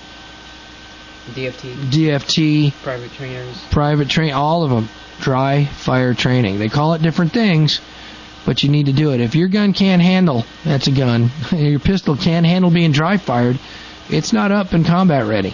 DFT, private trainers, all of them, dry fire training. They call it different things, but you need to do it. If your gun can't handle, that's a gun, your pistol can't handle being dry fired, it's not up and combat ready.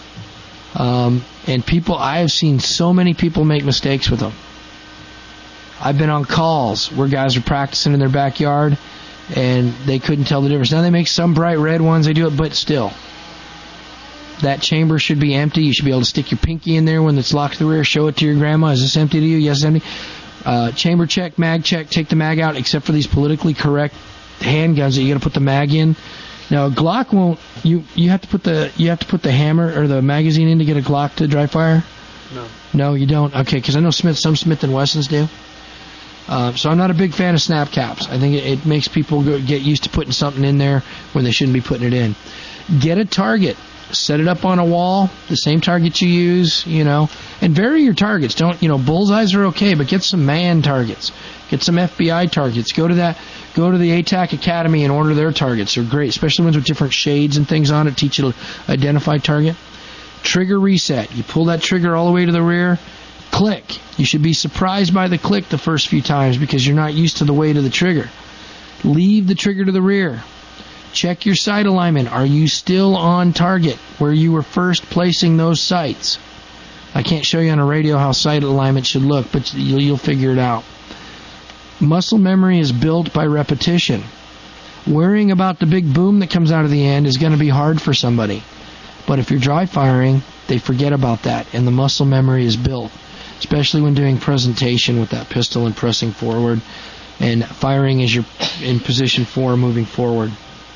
And I have seen so many people make mistakes with them. I've been on calls where guys are practicing in their backyard and they couldn't tell the difference. Now they make some bright red ones, they do it, but still. That chamber should be empty. You should be able to stick your pinky in there when it's locked to the rear, show it to your grandma. Is this empty to you? Yes, it's empty. Chamber check, mag check, take the mag out, except for these politically correct handguns that you gotta put the mag in. Now, a Glock won't. You have to put the hammer or the magazine in to get a Glock to dry fire. No, you don't. Okay, because I know some Smith and Wessons do. So I'm not a big fan of snap caps. I think it makes people get used to putting something in there when they shouldn't be putting it in. Get a target. Set it up on a wall, the same target you use, and vary your targets. Don't, bullseyes are okay, but get some man targets. Get some FBI targets. Go to the ATAC Academy and order their targets. They're great, especially ones with different shades and things on it. Teach you to identify target. Trigger reset. You pull that trigger all the way to the rear. Click. You should be surprised by the click the first few times because you're not used to the weight of the trigger. Leave the trigger to the rear. Check your sight alignment. Are you still on target where you were first placing those sights? I can't show you on a radio how sight alignment should look, but you'll figure it out. Muscle memory is built by repetition. Worrying about the big boom that comes out of the end is going to be hard for somebody. But if you're dry firing, they forget about that, and the muscle memory is built, especially when doing presentation with that pistol and pressing forward and firing as you're in position 4 moving forward.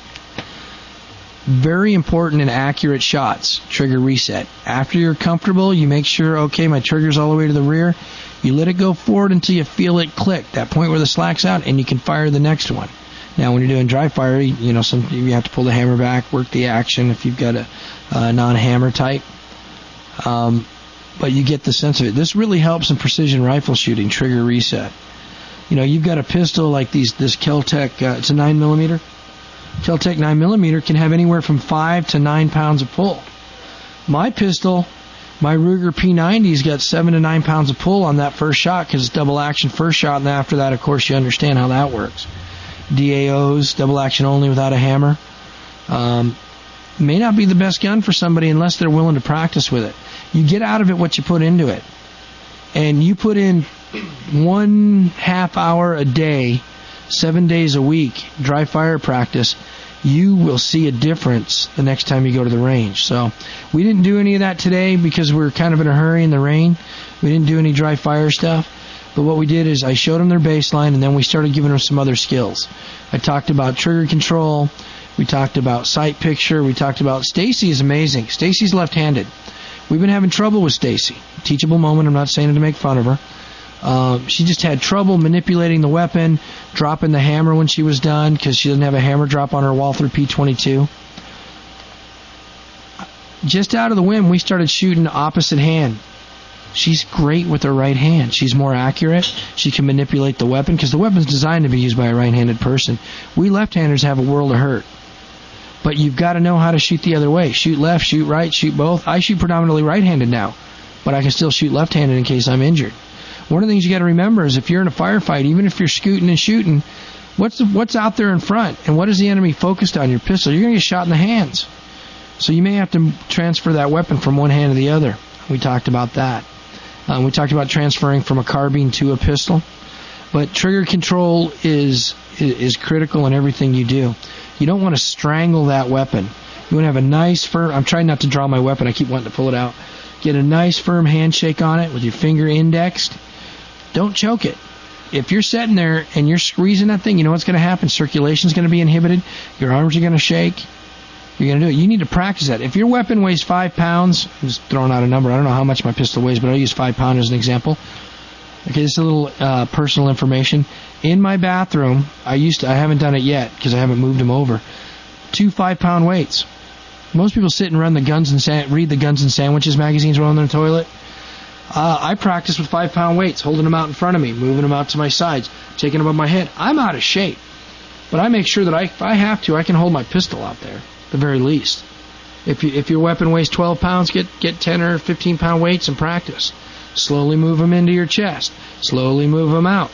Very important and accurate shots. Trigger reset. After you're comfortable, you make sure, okay, my trigger's all the way to the rear. You let it go forward until you feel it click, that point where the slack's out, and you can fire the next one. Now, when you're doing dry fire, you have to pull the hammer back, work the action if you've got a non-hammer type. But you get the sense of it. This really helps in precision rifle shooting, trigger reset. You've got a pistol like this Kel-Tec, it's a 9mm. Kel-Tec 9mm can have anywhere from 5 to 9 pounds of pull. My pistol, my Ruger P90's got 7 to 9 pounds of pull on that first shot because it's double action first shot, and after that, of course, you understand how that works. DAOs, double action only without a hammer. May not be the best gun for somebody unless they're willing to practice with it. You get out of it what you put into it. And you put in 1/2 hour a day, 7 days a week, dry fire practice, you will see a difference the next time you go to the range. So we didn't do any of that today because we're kind of in a hurry in the rain. We didn't do any dry fire stuff. But what we did is I showed them their baseline, and then we started giving them some other skills. I talked about trigger control. We talked about sight picture. We talked about Stacy is amazing. Stacy's left-handed. We've been having trouble with Stacy. Teachable moment. I'm not saying it to make fun of her. She just had trouble manipulating the weapon, dropping the hammer when she was done because she doesn't have a hammer drop on her Walther P22. Just out of the whim, we started shooting opposite hand. She's great with her right hand. She's more accurate. She can manipulate the weapon because the weapon's designed to be used by a right-handed person. We left-handers have a world of hurt. But you've got to know how to shoot the other way. Shoot left, shoot right, shoot both. I shoot predominantly right-handed now, but I can still shoot left-handed in case I'm injured. One of the things you got to remember is if you're in a firefight, even if you're scooting and shooting, what's out there in front, and what is the enemy focused on? Your pistol. You're going to get shot in the hands. So you may have to transfer that weapon from one hand to the other. We talked about that. We talked about transferring from a carbine to a pistol. But trigger control is critical in everything you do. You don't want to strangle that weapon. You want to have a nice, firm... I'm trying not to draw my weapon. I keep wanting to pull it out. Get a nice, firm handshake on it with your finger indexed. Don't choke it. If you're sitting there and you're squeezing that thing, you know what's going to happen. Circulation's going to be inhibited. Your arms are going to shake. You're going to do it. You need to practice that. If your weapon weighs 5 pounds, I'm just throwing out a number. I don't know how much my pistol weighs, but I'll use 5 pounds as an example. Okay, this is a little personal information. In my bathroom, I haven't done it yet because I haven't moved them over. 2 5-pound weights. Most people sit and read the Guns and Sandwiches magazines while on their toilet. I practice with 5-pound weights, holding them out in front of me, moving them out to my sides, taking them above my head. I'm out of shape, but I make sure that if I have to, I can hold my pistol out there, at the very least. If your weapon weighs 12 pounds, get 10 or 15-pound weights and practice. Slowly move them into your chest. Slowly move them out.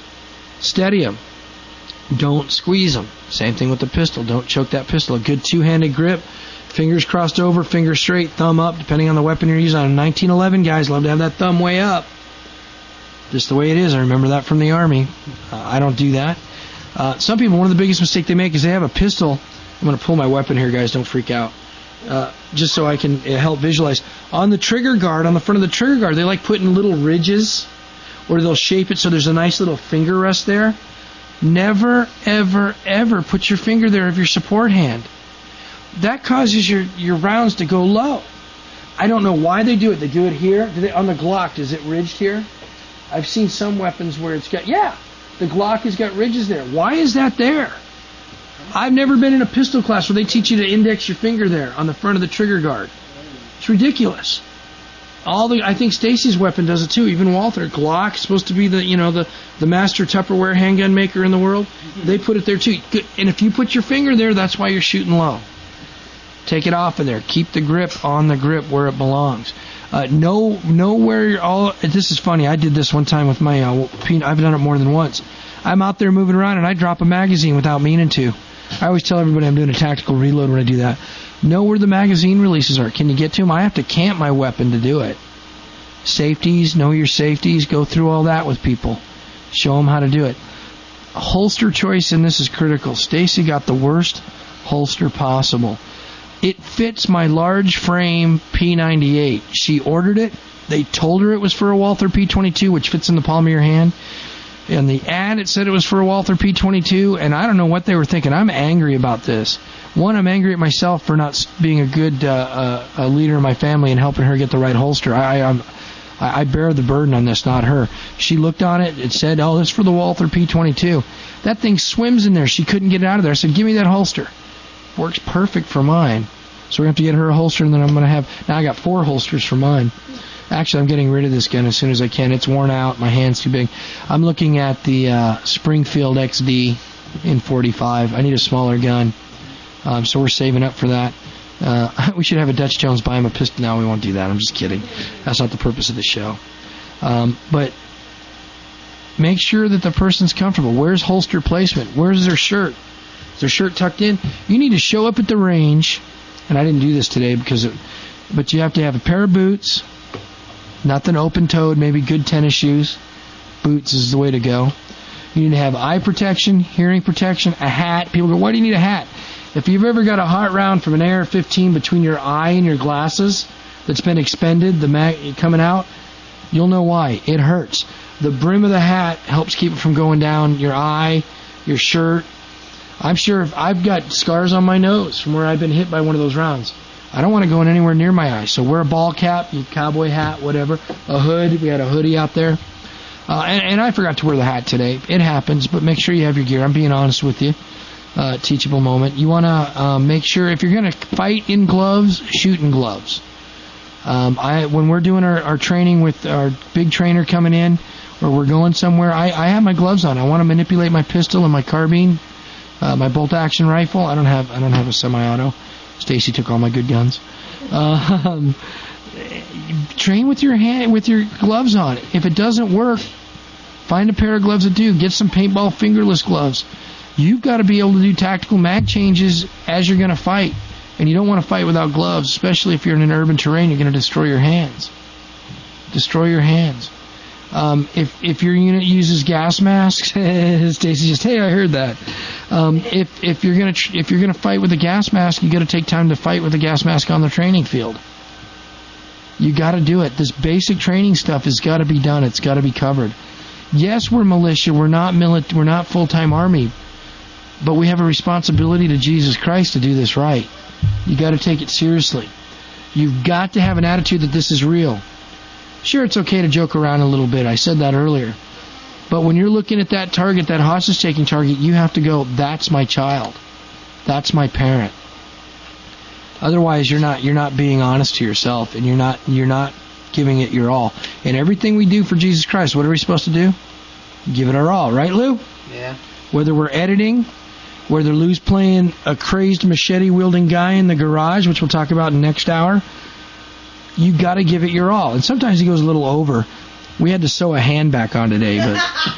Steady them. Don't squeeze them. Same thing with the pistol. Don't choke that pistol. A good two-handed grip. Fingers crossed over, fingers straight, thumb up, depending on the weapon you're using. On a 1911, guys, love to have that thumb way up. Just the way it is. I remember that from the Army. I don't do that. Some people, one of the biggest mistakes they make is they have a pistol. I'm going to pull my weapon here, guys. Don't freak out. Just so I can help visualize. On the trigger guard, on the front of the trigger guard, they like putting little ridges, or they'll shape it so there's a nice little finger rest there. Never, ever, ever put your finger there of your support hand. That causes your rounds to go low. I don't know why they do it. They do it here. On the Glock, is it ridged here? I've seen some weapons where it's got, the Glock has got ridges there. Why is that there? I've never been in a pistol class where they teach you to index your finger there on the front of the trigger guard. It's ridiculous. I think Stacy's weapon does it too. Even Walther. Glock, supposed to be the master Tupperware handgun maker in the world. They put it there too. And if you put your finger there, that's why you're shooting low. Take it off of there. Keep the grip on the grip where it belongs. Know where you're all. This is funny. I did this one time with my. I've done it more than once. I'm out there moving around and I drop a magazine without meaning to. I always tell everybody I'm doing a tactical reload when I do that. Know where the magazine releases are. Can you get to them? I have to camp my weapon to do it. Safeties, know your safeties. Go through all that with people. Show them how to do it. Holster choice, and this is critical. Stacy got the worst holster possible. It fits my large frame P98. She ordered it. They told her it was for a Walther P22, which fits in the palm of your hand. In the ad, it said it was for a Walther P22, and I don't know what they were thinking. I'm angry about this. One, I'm angry at myself for not being a good a leader in my family and helping her get the right holster. I bear the burden on this, not her. She looked on it. It said, "Oh, this is for the Walther P22." That thing swims in there. She couldn't get it out of there. I said, "Give me that holster." Works perfect for mine. So we're going to have to get her a holster, and then I'm going to have... Now I got 4 holsters for mine. Actually, I'm getting rid of this gun as soon as I can. It's worn out. My hand's too big. I'm looking at the Springfield XD in .45. I need a smaller gun. So we're saving up for that. We should have a Dutch Jones buy him a pistol. No, we won't do that. I'm just kidding. That's not the purpose of the show. But make sure that the person's comfortable. Where's holster placement? Where's their shirt? Is their shirt tucked in? You need to show up at the range. And I didn't do this today but you have to have a pair of boots, nothing open-toed, maybe good tennis shoes. Boots is the way to go. You need to have eye protection, hearing protection, a hat. People go, why do you need a hat? If you've ever got a hot round from an AR-15 between your eye and your glasses that's been expended, the mag coming out, you'll know why. It hurts. The brim of the hat helps keep it from going down your eye, your shirt. I'm sure if I've got scars on my nose from where I've been hit by one of those rounds. I don't want to go in anywhere near my eyes. So wear a ball cap, your cowboy hat, whatever. A hood. We had a hoodie out there. And I forgot to wear the hat today. It happens, but make sure you have your gear. I'm being honest with you. Teachable moment. You want to make sure if you're going to fight in gloves, shoot in gloves. When we're doing our training with our big trainer coming in, or we're going somewhere, I have my gloves on. I want to manipulate my pistol and my carbine, my bolt action rifle. I don't have a semi-auto. Stacy took all my good guns. Train with your gloves on. If it doesn't work, find a pair of gloves that do. Get some paintball fingerless gloves. You've got to be able to do tactical mag changes as you're going to fight. And you don't want to fight without gloves, especially if you're in an urban terrain. You're going to destroy your hands. Destroy your hands. If your unit uses gas masks, Stacy just, hey, I heard that. If you're gonna fight with a gas mask, you got to take time to fight with a gas mask on the training field. You got to do it. This basic training stuff has got to be done. It's got to be covered. Yes, we're militia. We're not full-time army, but we have a responsibility to Jesus Christ to do this right. You got to take it seriously. You've got to have an attitude that this is real. Sure, it's okay to joke around a little bit. I said that earlier. But when you're looking at that target, that hostage-taking target, you have to go, that's my child. That's my parent. Otherwise, you're not being honest to yourself, and you're not giving it your all. And everything we do for Jesus Christ, what are we supposed to do? Give it our all, right, Lou?
Yeah.
Whether we're editing, whether Lou's playing a crazed machete-wielding guy in the garage, which we'll talk about next hour, you got to give it your all. And sometimes he goes a little over. We had to sew a hand back on today, but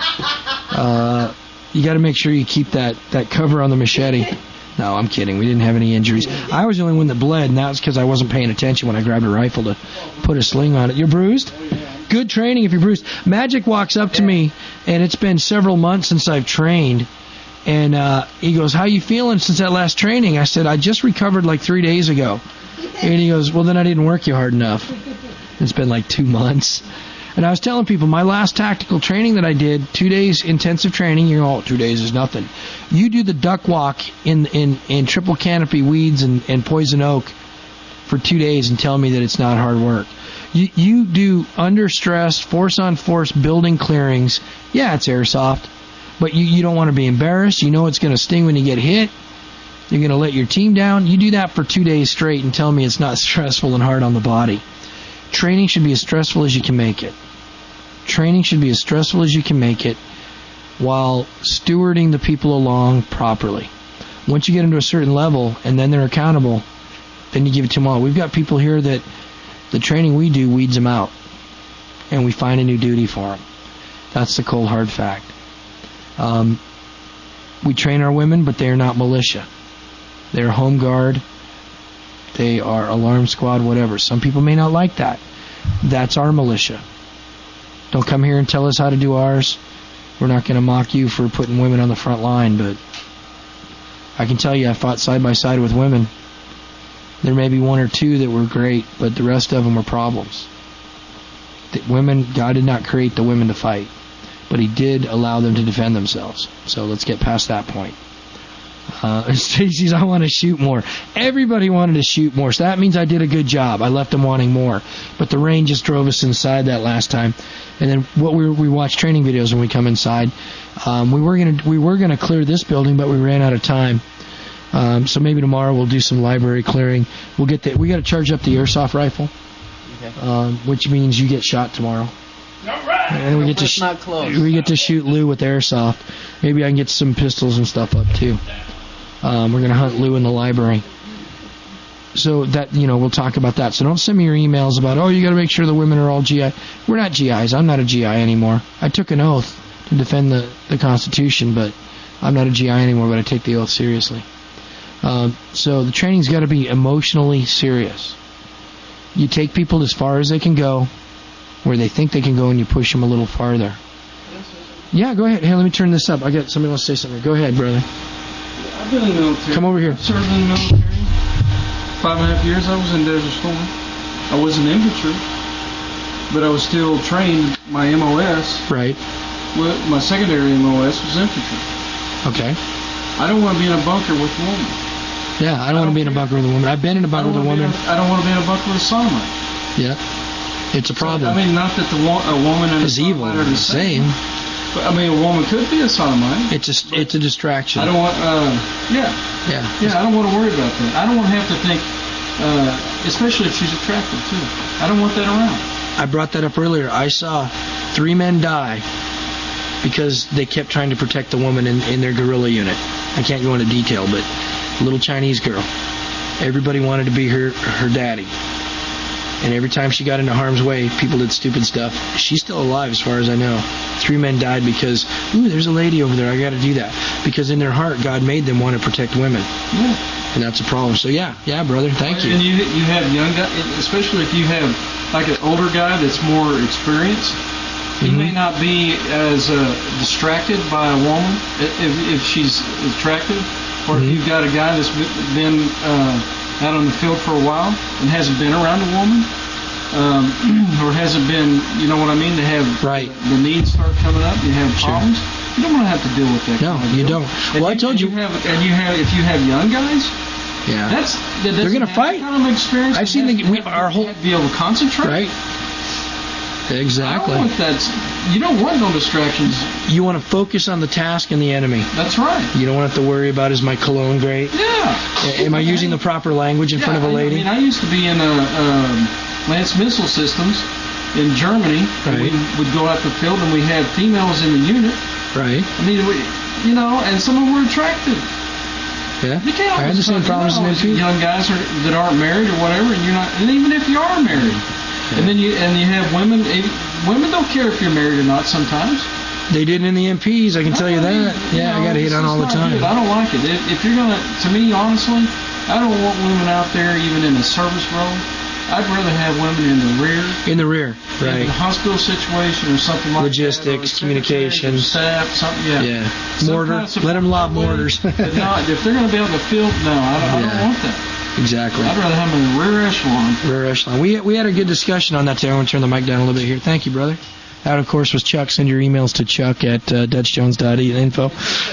you got to make sure you keep that cover on the machete. No, I'm kidding. We didn't have any injuries. I was the only one that bled, and that was because I wasn't paying attention when I grabbed a rifle to put a sling on it. You're bruised? Good training if you're bruised. Magic walks up to me, and it's been several months since I've trained, and he goes, how you feeling since that last training? I said, I just recovered like 3 days ago. And he goes, well, then I didn't work you hard enough. It's been like 2 months. And I was telling people, my last tactical training that I did, 2 days intensive training, 2 days is nothing. You do the duck walk in triple canopy weeds and poison oak for 2 days and tell me that it's not hard work. You do under stress, force on force building clearings. Yeah, it's airsoft. But you don't want to be embarrassed. You know it's going to sting when you get hit. You're going to let your team down. You do that for 2 days straight and tell me it's not stressful and hard on the body. Training should be as stressful as you can make it. Training should be as stressful as you can make it while stewarding the people along properly. Once you get into a certain level and then they're accountable, then you give it to them all. We've got people here that the training we do weeds them out, and we find a new duty for them. That's the cold, hard fact. We train our women, but they are not militia. They're home guard. They are alarm squad, whatever. Some people may not like that. That's our militia. Don't come here and tell us how to do ours. We're not going to mock you for putting women on the front line, but I can tell you I fought side by side with women. There may be one or two that were great, but the rest of them were problems. God did not create the women to fight, but He did allow them to defend themselves. So let's get past that point. Stacy's, I want to shoot more. Everybody wanted to shoot more, so that means I did a good job. I left them wanting more, but the rain just drove us inside that last time. And then we watched training videos when we come inside. We were gonna clear this building, but we ran out of time. So maybe tomorrow we'll do some library clearing. We got to charge up the airsoft rifle, which means you get shot tomorrow. And we get to shoot Lou with airsoft. Maybe I can get some pistols and stuff up too. We're going to hunt Lou in the library. So that, we'll talk about that. So don't send me your emails about, you got to make sure the women are all GI. We're not GIs. I'm not a GI anymore. I took an oath to defend the Constitution, but I'm not a GI anymore, but I take the oath seriously. So the training's got to be emotionally serious. You take people as far as they can go, where they think they can go, and you push them a little farther. Yeah, go ahead. Hey, let me turn this up. I got somebody wants to say something. Go ahead, brother.
I've been in the military.
Come over here.
I've served in the military. 5.5 years I was in Desert Storm. I was in infantry. but I was still trained. My MOS,
right?
My secondary MOS was infantry.
Okay.
I don't want to be in a bunker with a woman.
Yeah, I don't want to be in a bunker with a woman. I've been in a bunker with a woman.
I don't want to be in a bunker with a sodomite.
Yeah, it's a problem.
I mean, not that a woman and a sodomite are the same. But, I mean, a woman could be a sodomite.
It's a distraction.
I don't want. Yeah. I don't want to worry about that. I don't want to have to think, especially if she's attractive too. I don't want that around.
I brought that up earlier. I saw 3 men die because they kept trying to protect the woman in their guerrilla unit. I can't go into detail, but a little Chinese girl. Everybody wanted to be her daddy. And every time she got into harm's way, people did stupid stuff. She's still alive as far as I know. 3 men died because, there's a lady over there, I got to do that. Because in their heart, God made them want to protect women.
Yeah.
And that's a problem. So yeah, brother, thank you.
And you have young guys, especially if you have like an older guy that's more experienced, he may not be as distracted by a woman if she's attractive, or if you've got a guy that's been out on the field for a while and hasn't been around a woman, or hasn't been, you know what I mean, to have the needs start coming up, you have problems. You don't want to have to deal with that.
No, you don't. Well, I told you.
If you have young guys,
they're going to fight.
Kind of experience.
I've seen our whole
be able to concentrate.
Right. Exactly.
You don't want no distractions.
You want to focus on the task and the enemy.
That's right.
You don't want to have to worry about, is my cologne great?
Yeah.
Am I using the proper language in front of a lady?
I used to be in Lance Missile Systems in Germany.
Right.
We would go out the field and we had females in the unit.
Right.
I mean, and some of them were attractive.
Yeah.
You can't
I had the same problems in MP.
Young guys that aren't married or whatever, and you're not. And even if you are married. And then you have women. Women don't care if you're married or not. Sometimes
they did in the MPs. I can tell you that. Yeah, I got hit on all the time.
Good. I don't like it. If you're gonna, to me, honestly, I don't want women out there even in a service role. I'd rather have women in the rear.
In the rear, right?
In a hospital situation or something like
logistics,
that.
communications,
staff, something. Yeah.
Mortar. Let them lob mortars.
But not, if they're going to be on the field, no, I don't want that.
Exactly.
I'd rather have them in the rear echelon.
Rear echelon. We had a good discussion on that today. I want to turn the mic down a little bit here. Thank you, brother. That, of course, was Chuck. Send your emails to Chuck at DutchJones.info.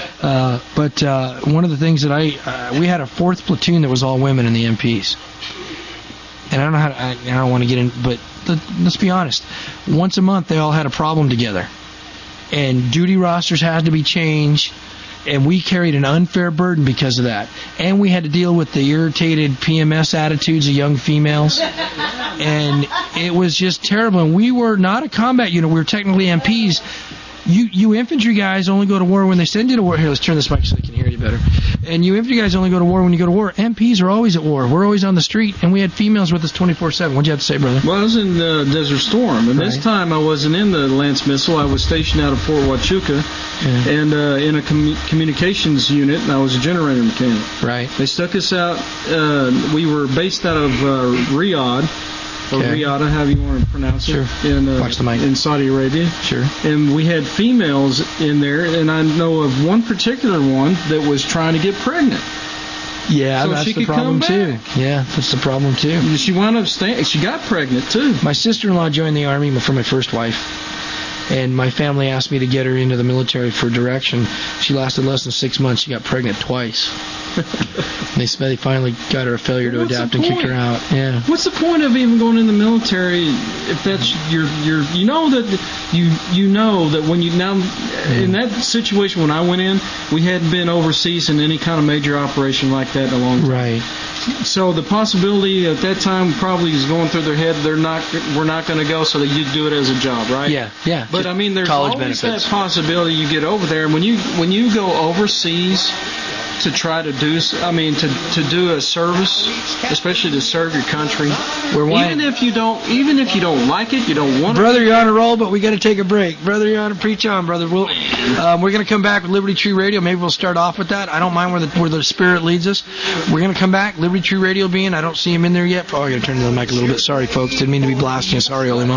But one of the things that we had a 4th platoon that was all women in the MPs. And I don't know I don't want to get in, but let's be honest. Once a month, they all had a problem together. And duty rosters had to be changed. And we carried an unfair burden because of that. And we had to deal with the irritated PMS attitudes of young females. And it was just terrible. And we were not a combat unit. We were technically MPs. You infantry guys only go to war when they send you to war. Here, let's turn this mic so they can hear you better. And you infantry guys only go to war when you go to war. MPs are always at war. We're always on the street. And we had females with us 24/7. What'd you have to say, brother?
Well, I was in Desert Storm. And this time I wasn't in the Lance Missile. I was stationed out of Fort Huachuca. And in a communications unit. And I was a generator mechanic.
Right.
They stuck us out. We were based out of Riyadh. Or Riyadh, however you want to pronounce it.
Watch the mic.
In Saudi Arabia.
Sure.
And we had females in there, and I know of one particular one that was trying to get pregnant.
Yeah,
so
that's
she
the
could
problem
come
too.
back.
Yeah, that's the problem too.
She wound up staying. She got pregnant too.
My sister-in-law joined the Army for my first wife. And my family asked me to get her into the military for direction. She lasted less than 6 months. She got pregnant twice. They finally got her a failure to adapt and kicked her out. Yeah.
What's the point of even going in the military if that's you know that when you now in that situation when I went in, we hadn't been overseas in any kind of major operation like that in a long time.
Right.
So the possibility at that time probably is going through their head we're not going to go, so that you do it as a job, right?
Yeah.
But I mean, there's
college
always
benefits.
that possibility you get over there, and when you go overseas to try to do, to do a service, especially to serve your country, even if you don't like it, you don't want
to. Brother, you're on a roll, but we got to take a break. Brother, you're on a preach on, brother. We're going to come back with Liberty Tree Radio. Maybe we'll start off with that. I don't mind where the Spirit leads us. We're going to come back. Liberty Tree Radio being, I don't see him in there yet. Oh, I got to turn the mic a little bit. Sorry, folks. Didn't mean to be blasting you. Sorry, Olimo.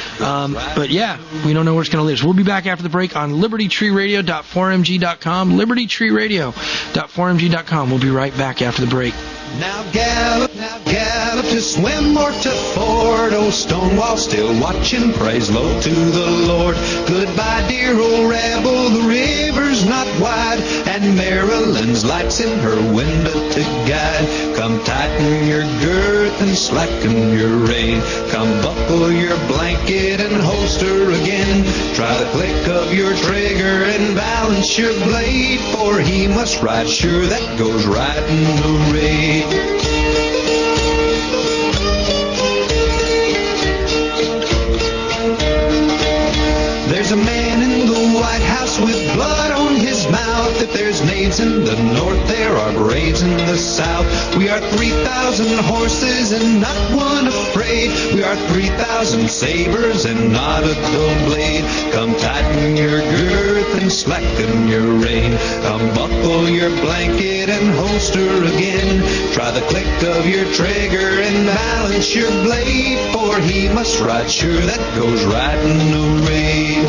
But yeah, we don't know where it's going to lead us. We'll be back after the break on LibertyTreeRadio.4mg.com. LibertyTreeRadio.4mg.com. radio.4mg.com. We'll be right back after the break.
Now gallop to swim or to ford. Oh, Stonewall still watching, praise low to the Lord. Goodbye, dear old rebel, the river's not wide, and Maryland's lights in her window to guide. Come tighten your girth and slacken your rein. Come buckle your blanket and holster again. Try the click of your trigger and balance your blade, for he must ride sure that goes riding the raid. There's a man in the White House with blood on his mouth. If there's knaves in the north, there are braves in the south. We are 3,000 horses and not one afraid. We are 3,000 sabers and not a dull blade. Come tighten your girth and slacken your rein. Come buckle your blanket and holster again. Try the click of your trigger and balance your blade, for he must ride sure that goes riding the raid.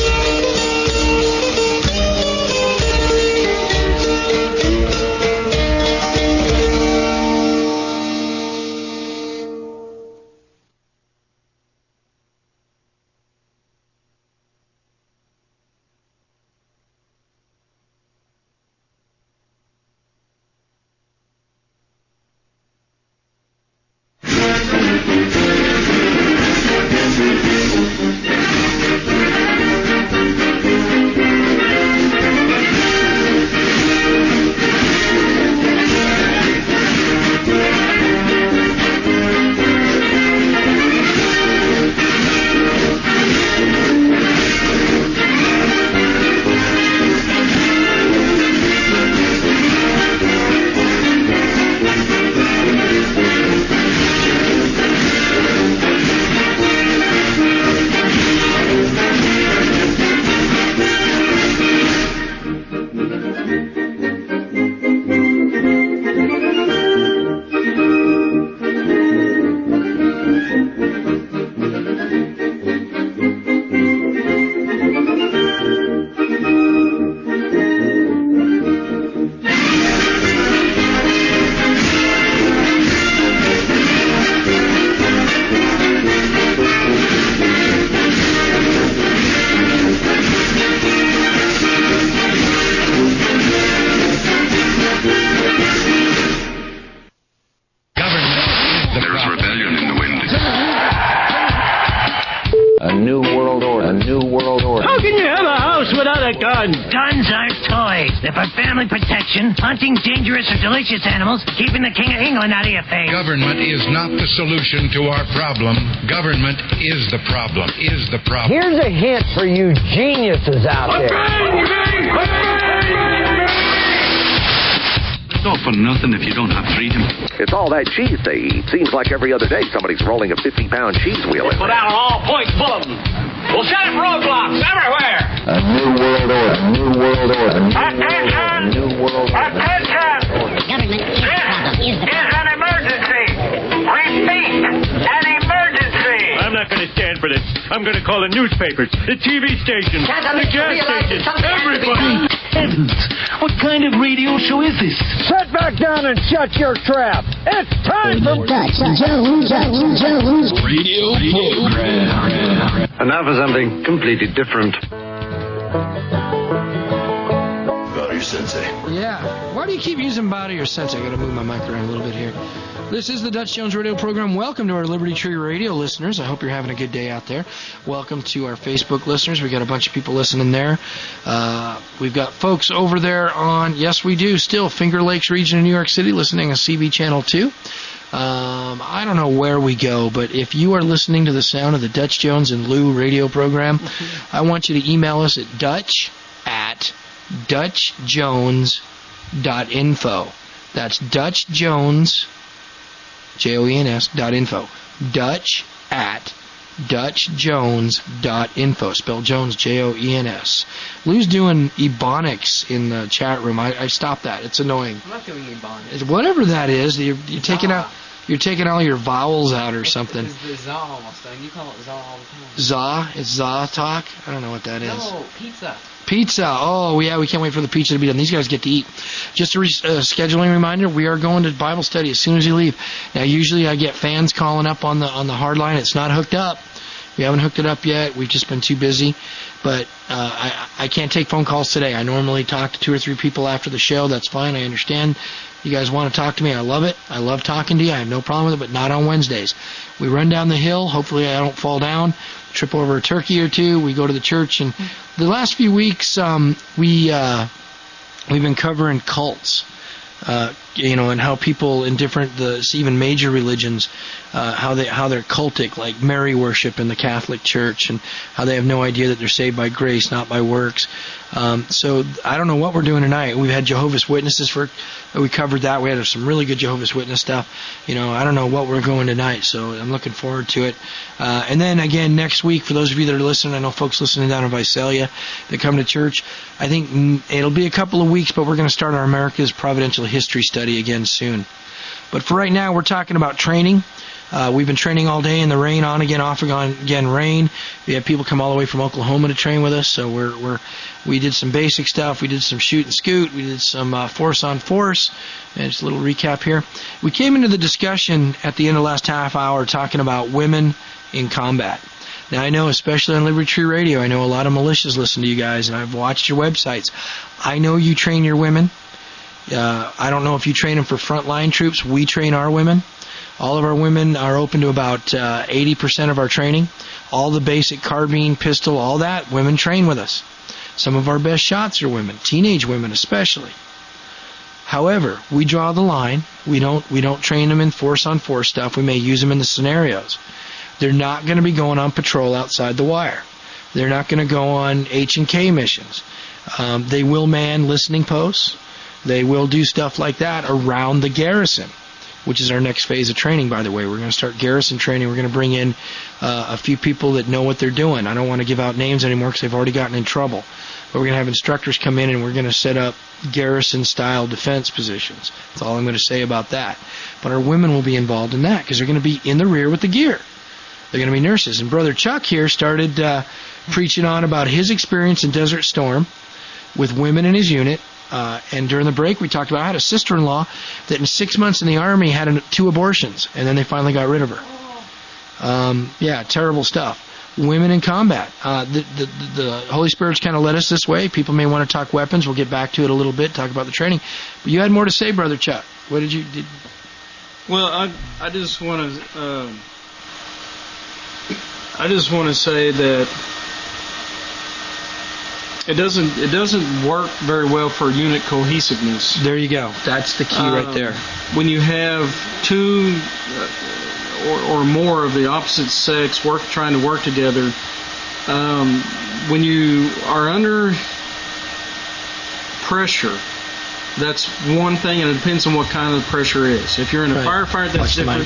Hunting dangerous or delicious animals, keeping the King of England out of your face.
Government is not the solution to our problem. Government is the problem.
Here's a hint for you geniuses out there.
It's all for nothing if you don't have freedom.
It's all that cheese they eat. Seems like every other day somebody's rolling a 50-pound cheese wheel in.
Put out an all-points bulletin. We'll set up roadblocks everywhere.
A new world order. A new world order. A new world order.
Attention! Government is an emergency. Repeat, an emergency.
I'm not going to stand for this. I'm going to call the newspapers, the TV stations, the gas stations, everybody.
Heavens, what kind of radio show is this?
Sit back down and shut your trap. It's time for
Dutch Jones
radio program. And now for something completely different.
Bow your sensei.
Yeah. Why do you keep using bow to your sensei? I got to move my mic around a little bit here. This is the Dutch Jones Radio Program. Welcome to our Liberty Tree Radio listeners. I hope you're having a good day out there. Welcome to our Facebook listeners. We got a bunch of people listening there. We've got folks over there on, yes, we do, still, Finger Lakes region of New York City, listening on CV Channel 2. I don't know where we go, but if you are listening to the sound of the Dutch Jones and Lou radio program, I want you to email us at dutch@dutchjones.info. That's dutchjones, JOENS.info. dutch@dutchjones.info. Spell Jones, Joens. Lou's doing Ebonics in the chat room. I stopped that. It's annoying.
I'm not doing Ebonics.
Whatever that is, you're taking out. You're taking all your vowels out or something.
It's the za almost done. You call it za all the time.
Za? It's za talk? I don't know what that is.
No, pizza.
Pizza. Oh, yeah, we can't wait for the pizza to be done. These guys get to eat. Just a scheduling reminder, we are going to Bible study as soon as you leave. Now, usually I get fans calling up on the hard line. It's not hooked up. We haven't hooked it up yet. We've just been too busy. But I can't take phone calls today. I normally talk to 2 or 3 people after the show. That's fine. I understand. You guys want to talk to me. I love it. I love talking to you. I have no problem with it, but not on Wednesdays. We run down the hill. Hopefully I don't fall down, trip over a turkey or two. We go to the church. And the last few weeks, we've been covering cults, and how people in different, even major religions, how they're cultic, like Mary worship in the Catholic Church, and how they have no idea that they're saved by grace, not by works. So I don't know what we're doing tonight. We've had Jehovah's Witnesses we covered that. We had some really good Jehovah's Witness stuff. I don't know what we're going tonight, so I'm looking forward to it. And then again next week, for those of you that are listening, I know folks listening down in Visalia that come to church. I think it'll be a couple of weeks, but we're going to start our America's Providential History study again soon. But for right now, we're talking about training. We've been training all day in the rain, on again, off again rain. We have people come all the way from Oklahoma to train with us, so we did some basic stuff. We did some shoot and scoot. We did some force on force. And just a little recap here. We came into the discussion at the end of the last half hour talking about women in combat. Now, I know, especially on Liberty Tree Radio, I know a lot of militias listen to you guys, and I've watched your websites. I know you train your women. I don't know if you train them for frontline troops. We train our women. All of our women are open to about 80% of our training. All the basic carbine, pistol, all that, women train with us. Some of our best shots are women, teenage women especially. However, we draw the line. We don't train them in force-on-force stuff. We may use them in the scenarios. They're not going to be going on patrol outside the wire. They're not going to go on H&K missions. They will man listening posts. They will do stuff like that around the garrison, which is our next phase of training, by the way. We're going to start garrison training. We're going to bring in a few people that know what they're doing. I don't want to give out names anymore because they've already gotten in trouble. But we're going to have instructors come in, and we're going to set up garrison-style defense positions. That's all I'm going to say about that. But our women will be involved in that because they're going to be in the rear with the gear. They're going to be nurses. And Brother Chuck here started preaching on about his experience in Desert Storm with women in his unit. And during the break, we talked about I had a sister-in-law that in 6 months in the Army had 2 abortions, and then they finally got rid of her. Terrible stuff. Women in combat. The Holy Spirit's kind of led us this way. People may want to talk weapons. We'll get back to it a little bit, talk about the training. But you had more to say, Brother Chuck. What did you...
Well, I just want to say that it doesn't work very well for unit cohesiveness.
There you go. That's the key right there.
When you have 2 or more of the opposite sex trying to work together, when you are under pressure, that's one thing, and it depends on what kind of pressure is. If you're in a firefight, that's different.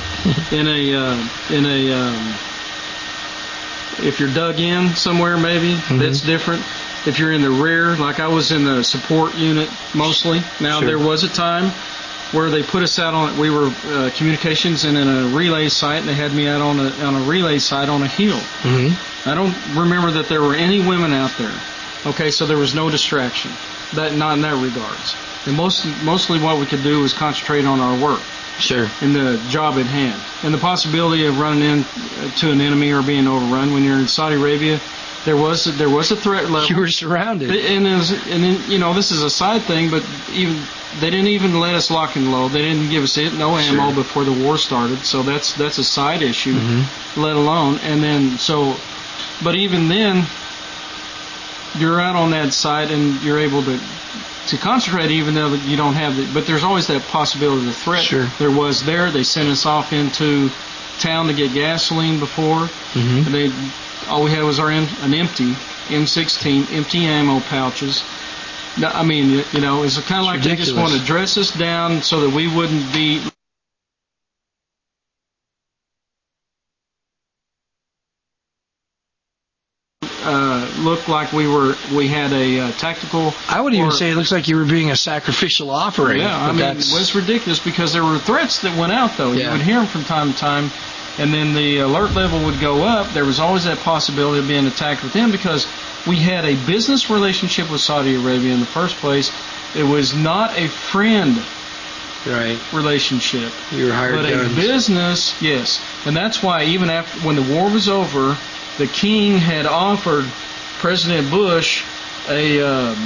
If you're dug in somewhere, maybe that's different. If you're in the rear, like I was in the support unit mostly. Now there was a time where they put us out on. We were communications and in a relay site, and they had me out on a relay site on a hill. Mm-hmm. I don't remember that there were any women out there. Okay, so there was no distraction. Not in that regards. And mostly what we could do was concentrate on our work.
Sure.
And the job at hand, and the possibility of running into an enemy or being overrun. When you're in Saudi Arabia, there was a threat level.
You were surrounded.
And this is a side thing, but they didn't even let us lock and load. They didn't give us no ammo before the war started. So that's a side issue, let alone. And then but even then, you're out on that site and you're able to concentrate, even though you don't have it. But there's always that possibility of the threat.
Sure.
They sent us off into town to get gasoline before. And all we had was an empty M16, empty ammo pouches. I mean, it's kind of like they just want to dress us down so that we wouldn't be look like we had a tactical.
I would even say it looks like you were being a sacrificial offering.
Yeah, it's ridiculous because there were threats that went out though. You would hear them from time to time, and then the alert level would go up, there was always that possibility of being attacked with them because we had a business relationship with Saudi Arabia in the first place. It was not a friend relationship.
You were hired
but
guns.
A business, yes. And that's why even after when the war was over, the king had offered President Bush what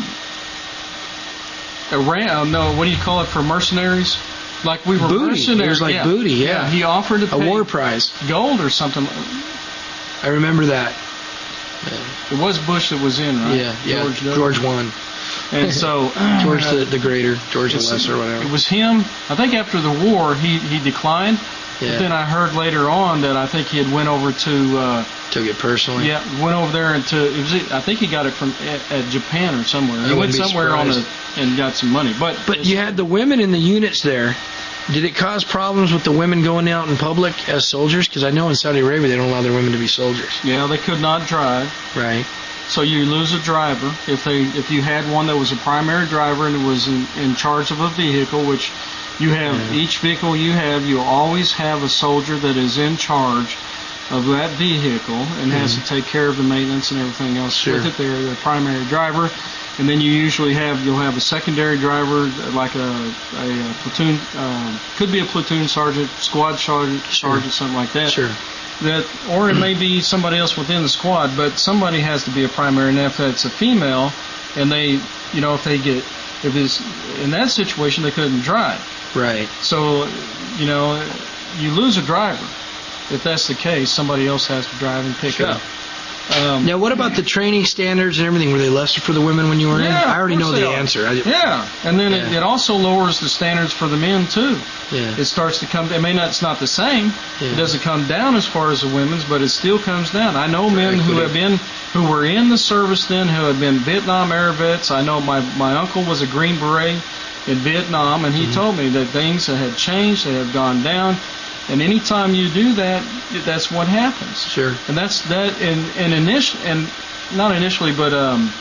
do you call it for mercenaries? Like we were
booty.
mercenaries.
It was like booty, yeah.
He offered to pay
a war prize,
gold or something.
I remember that.
It was Bush that was in, right?
Yeah, George won.
And so
George the Greater, George the Lesser, whatever.
It was him. I think after the war he declined.
Yeah.
But then I heard later on that I think he had went over to
took it personally.
Yeah, went over there and I think he got it from at Japan or somewhere. He went somewhere and got some money. But
you had the women in the units there. Did it cause problems with the women going out in public as soldiers? Because I know in Saudi Arabia they don't allow their women to be soldiers.
Yeah, they could not drive.
Right.
So you lose a driver if you had one that was a primary driver and was in charge of a vehicle, which you have each vehicle you always have a soldier that is in charge of that vehicle and has to take care of the maintenance and everything else with it. They're the primary driver. And then you'll have a secondary driver like a platoon, could be a platoon sergeant, squad sergeant, something like that.
Sure.
Or it may be somebody else within the squad, but somebody has to be a primary. And if it's a female, and if it's in that situation, they couldn't drive.
Right.
So, you lose a driver. If that's the case, somebody else has to drive and pick up.
Now, what about the training standards and everything? Were they lesser for the women when you were in? I already know the answer.
And then it also lowers the standards for the men too.
Yeah.
It starts to come. It's not the same.
Yeah.
It doesn't come down as far as the women's, but it still comes down. I know men who were in the service then, who had been Vietnam era vets. I know my uncle was a Green Beret in Vietnam, and he told me that things had changed. They had gone down. And anytime you do that, that's what happens.
Sure.
And that's that. And not initially, but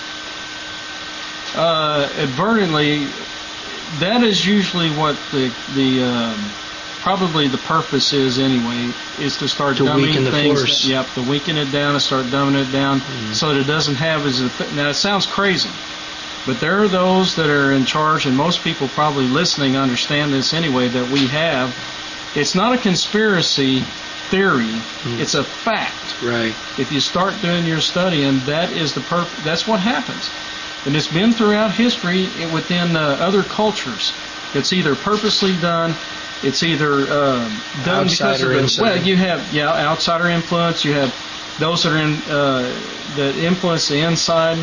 advertently, that is usually what the probably the purpose is anyway, is to start dumbing
weaken the
things.
force.
To weaken it down and start dumbing it down so that it doesn't have as now it sounds crazy. But there are those that are in charge, and most people probably listening understand this anyway, that we have. It's not a conspiracy theory. It's a fact.
Right.
If you start doing your studying, that's what happens. And it's been throughout history within other cultures. It's either purposely done, it's either done because of you have outsider influence, you have those that are in that influence the inside.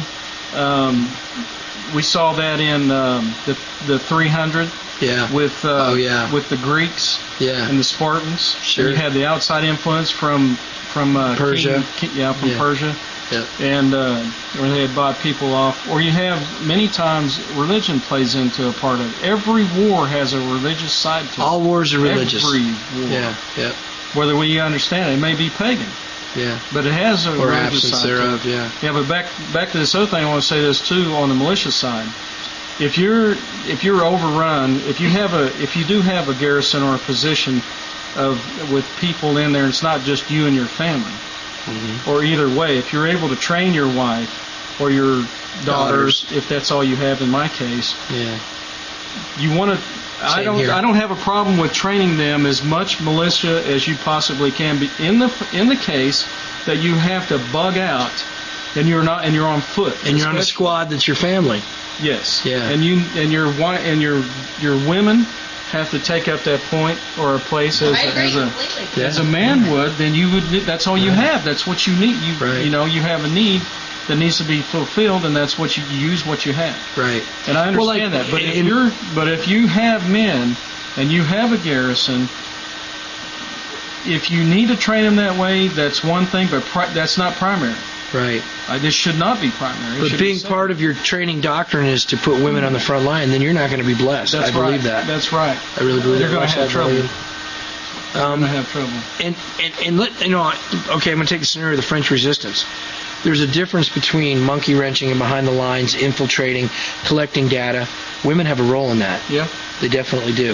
We saw that in the 300.
Yeah.
With the Greeks.
Yeah.
And the Spartans.
Sure.
And you had the outside influence from
Persia.
Persia.
Yeah.
And where they had bought people off. Or you have many times religion plays into a part of it. Every war has a religious side to it.
All wars are religious.
Every war.
Yeah.
Whether we understand it may be pagan.
Yeah.
But it has a religious side
thereof,
to it.
Yeah.
Yeah, but back to this other thing, I want to say this too on the militia side. If you're overrun, if you do have a garrison or a position with people in there, it's not just you and your family, or either way. If you're able to train your wife or your daughters, if that's all you have, in my case, you want to. I don't have a problem with training them as much militia as you possibly can be. In the case that you have to bug out, and you're on foot,
and you're on a squad that's your family.
Yes.
Yeah.
And your women have to take up that point or a place as a man would. Then you would. That's all you have. That's what you need. You have a need that needs to be fulfilled, and that's what you use what you have.
Right.
And I understand that. But if you have men and you have a garrison, if you need to train them that way, that's one thing. But that's not primary.
Right.
This should not be primary.
But being part of your training doctrine is to put women on the front line, then you're not going to be blessed.
That's
I believe that.
That's right.
I really believe
You're going to have trouble.
You're going
to have trouble.
And okay, I'm going to take the scenario of the French Resistance. There's a difference between monkey wrenching and behind the lines, infiltrating, collecting data. Women have a role in that.
Yeah.
They definitely do.
Yeah.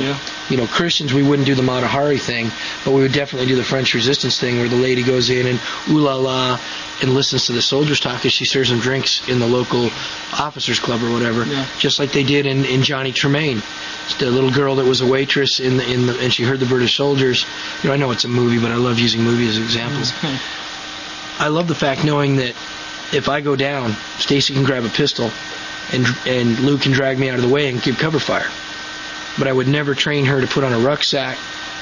Christians, we wouldn't do the Mata Hari thing, but we would definitely do the French resistance thing where the lady goes in and ooh la la and listens to the soldiers talk as she serves them drinks in the local officers club or whatever, just like they did in Johnny Tremaine. The little girl that was a waitress and she heard the British soldiers. I know it's a movie, but I love using movies as examples. I love the fact knowing that if I go down, Stacy can grab a pistol and Luke can drag me out of the way and give cover fire. But I would never train her to put on a rucksack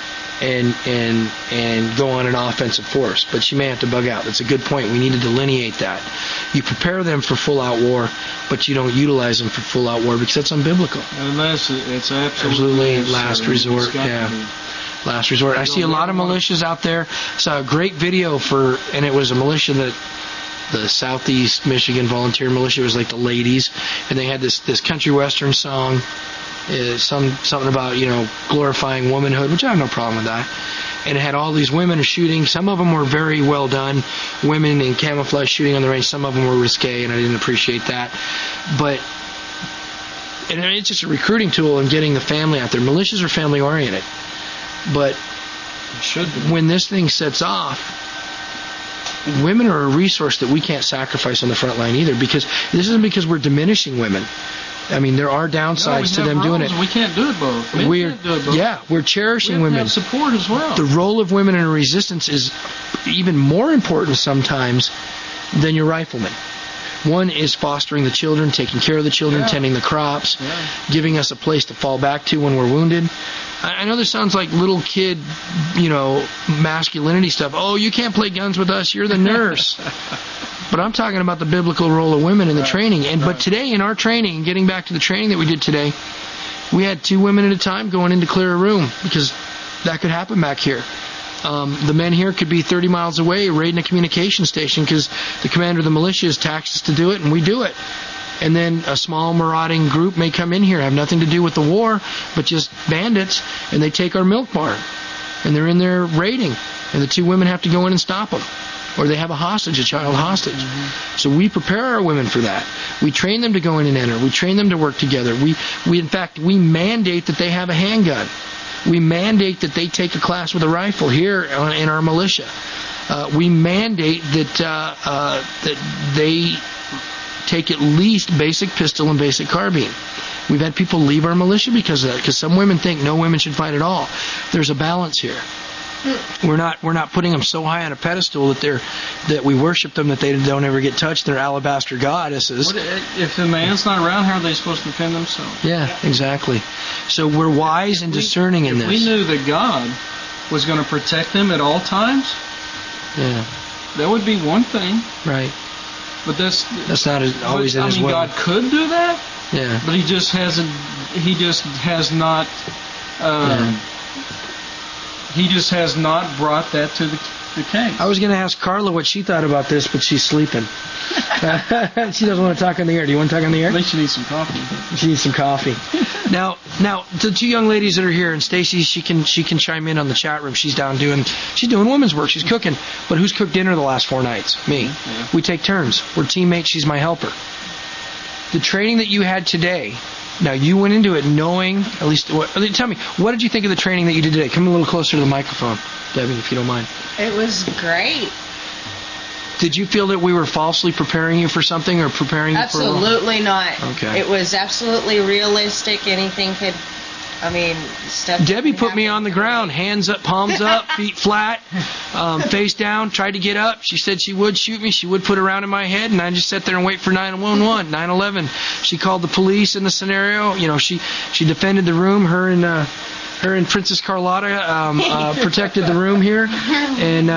and go on an offensive force. But she may have to bug out. That's a good point. We need to delineate that. You prepare them for full-out war, but you don't utilize them for full-out war because that's unbiblical.
Unless it's absolutely
last resort. Last resort. I see a lot of militias out there. Saw a great video and it was a militia that the Southeast Michigan Volunteer Militia. It was like the ladies, and they had this country western song. Something about glorifying womanhood, which I have no problem with that. And it had all these women shooting. Some of them were very well done, women in camouflage shooting on the range. Some of them were risque, and I didn't appreciate that. And it's just a recruiting tool and getting the family out there. Militias are family oriented, but when this thing sets off, women are a resource that we can't sacrifice on the front line either. Because this isn't because we're diminishing women. I mean, there are downsides to them doing it.
We can't do it both. Can't do it both.
Yeah, we're cherishing women.
We have support as well.
The role of women in a resistance is even more important sometimes than your riflemen. One is fostering the children, taking care of the children, tending the crops, giving us a place to fall back to when we're wounded. I know this sounds like little kid, masculinity stuff. Oh, you can't play guns with us. You're the nurse. But I'm talking about the biblical role of women in the training. But today in our training, getting back to the training that we did today, we had 2 women at a time going in to clear a room because that could happen back here. The men here could be 30 miles away raiding a communication station because the commander of the militia has taxed us to do it, and we do it. And then a small marauding group may come in here, have nothing to do with the war, but just bandits, and they take our milk barn. And they're in there raiding, and the 2 women have to go in and stop them. Or they have a child hostage. So we prepare our women for that. We train them to go in and enter. We train them to work together. We in fact, we mandate that they have a handgun. We mandate that they take a class with a rifle here in our militia. We mandate that they take at least basic pistol and basic carbine. We've had people leave our militia because of that, because some women think no women should fight at all. There's a balance here. We're not putting them so high on a pedestal that we worship them that they don't ever get touched. They're alabaster goddesses.
If the man's not around, how are they supposed to defend themselves?
Yeah, exactly. So we're wise and discerning in this.
If we knew that God was going to protect them at all times, that would be one thing.
Right.
But that's
not always in His will.
God could do that.
Yeah.
But He just hasn't. He just has not. He just has not brought that to the case.
I was going to ask Carla what she thought about this, but she's sleeping. She doesn't want to talk on the air. Do you want to talk on the air?
I think she needs some coffee.
She needs some coffee. Now, the 2 young ladies that are here, and Stacy, she can chime in on the chat room. She's doing women's work. She's cooking. But who's cooked dinner the last 4 nights? Me.
Yeah.
We take turns. We're teammates. She's my helper. The training that you had today. Now, you went into it knowing, at least, tell me, what did you think of the training that you did today? Come a little closer to the microphone, Debbie, if you don't mind.
It was great.
Did you feel that we were falsely preparing you for something or preparing you for a role?
Absolutely not.
Okay.
It was absolutely realistic. Anything could, stuff.
Debbie put me on the ground, hands up, palms up, feet flat, face down, tried to get up. She said she would shoot me. She would put a round in my head, and I just sat there and wait for 911, 9/11. She called the police in the scenario. She defended the room. Her and Princess Carlotta protected the room here, and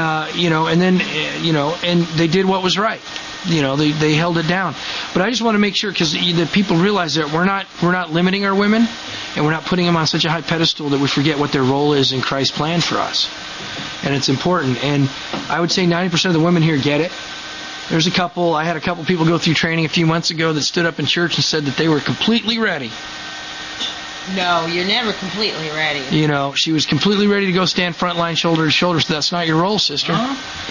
and they did what was right. They held it down. But I just want to make sure, because the people realize that we're not limiting our women, and we're not putting them on such a high pedestal that we forget what their role is in Christ's plan for us. And it's important. And I would say 90% of the women here get it. I had a couple people go through training a few months ago that stood up in church and said that they were completely ready.
No, you're never completely ready.
She was completely ready to go stand front line shoulder to shoulder, so that's not your role, sister.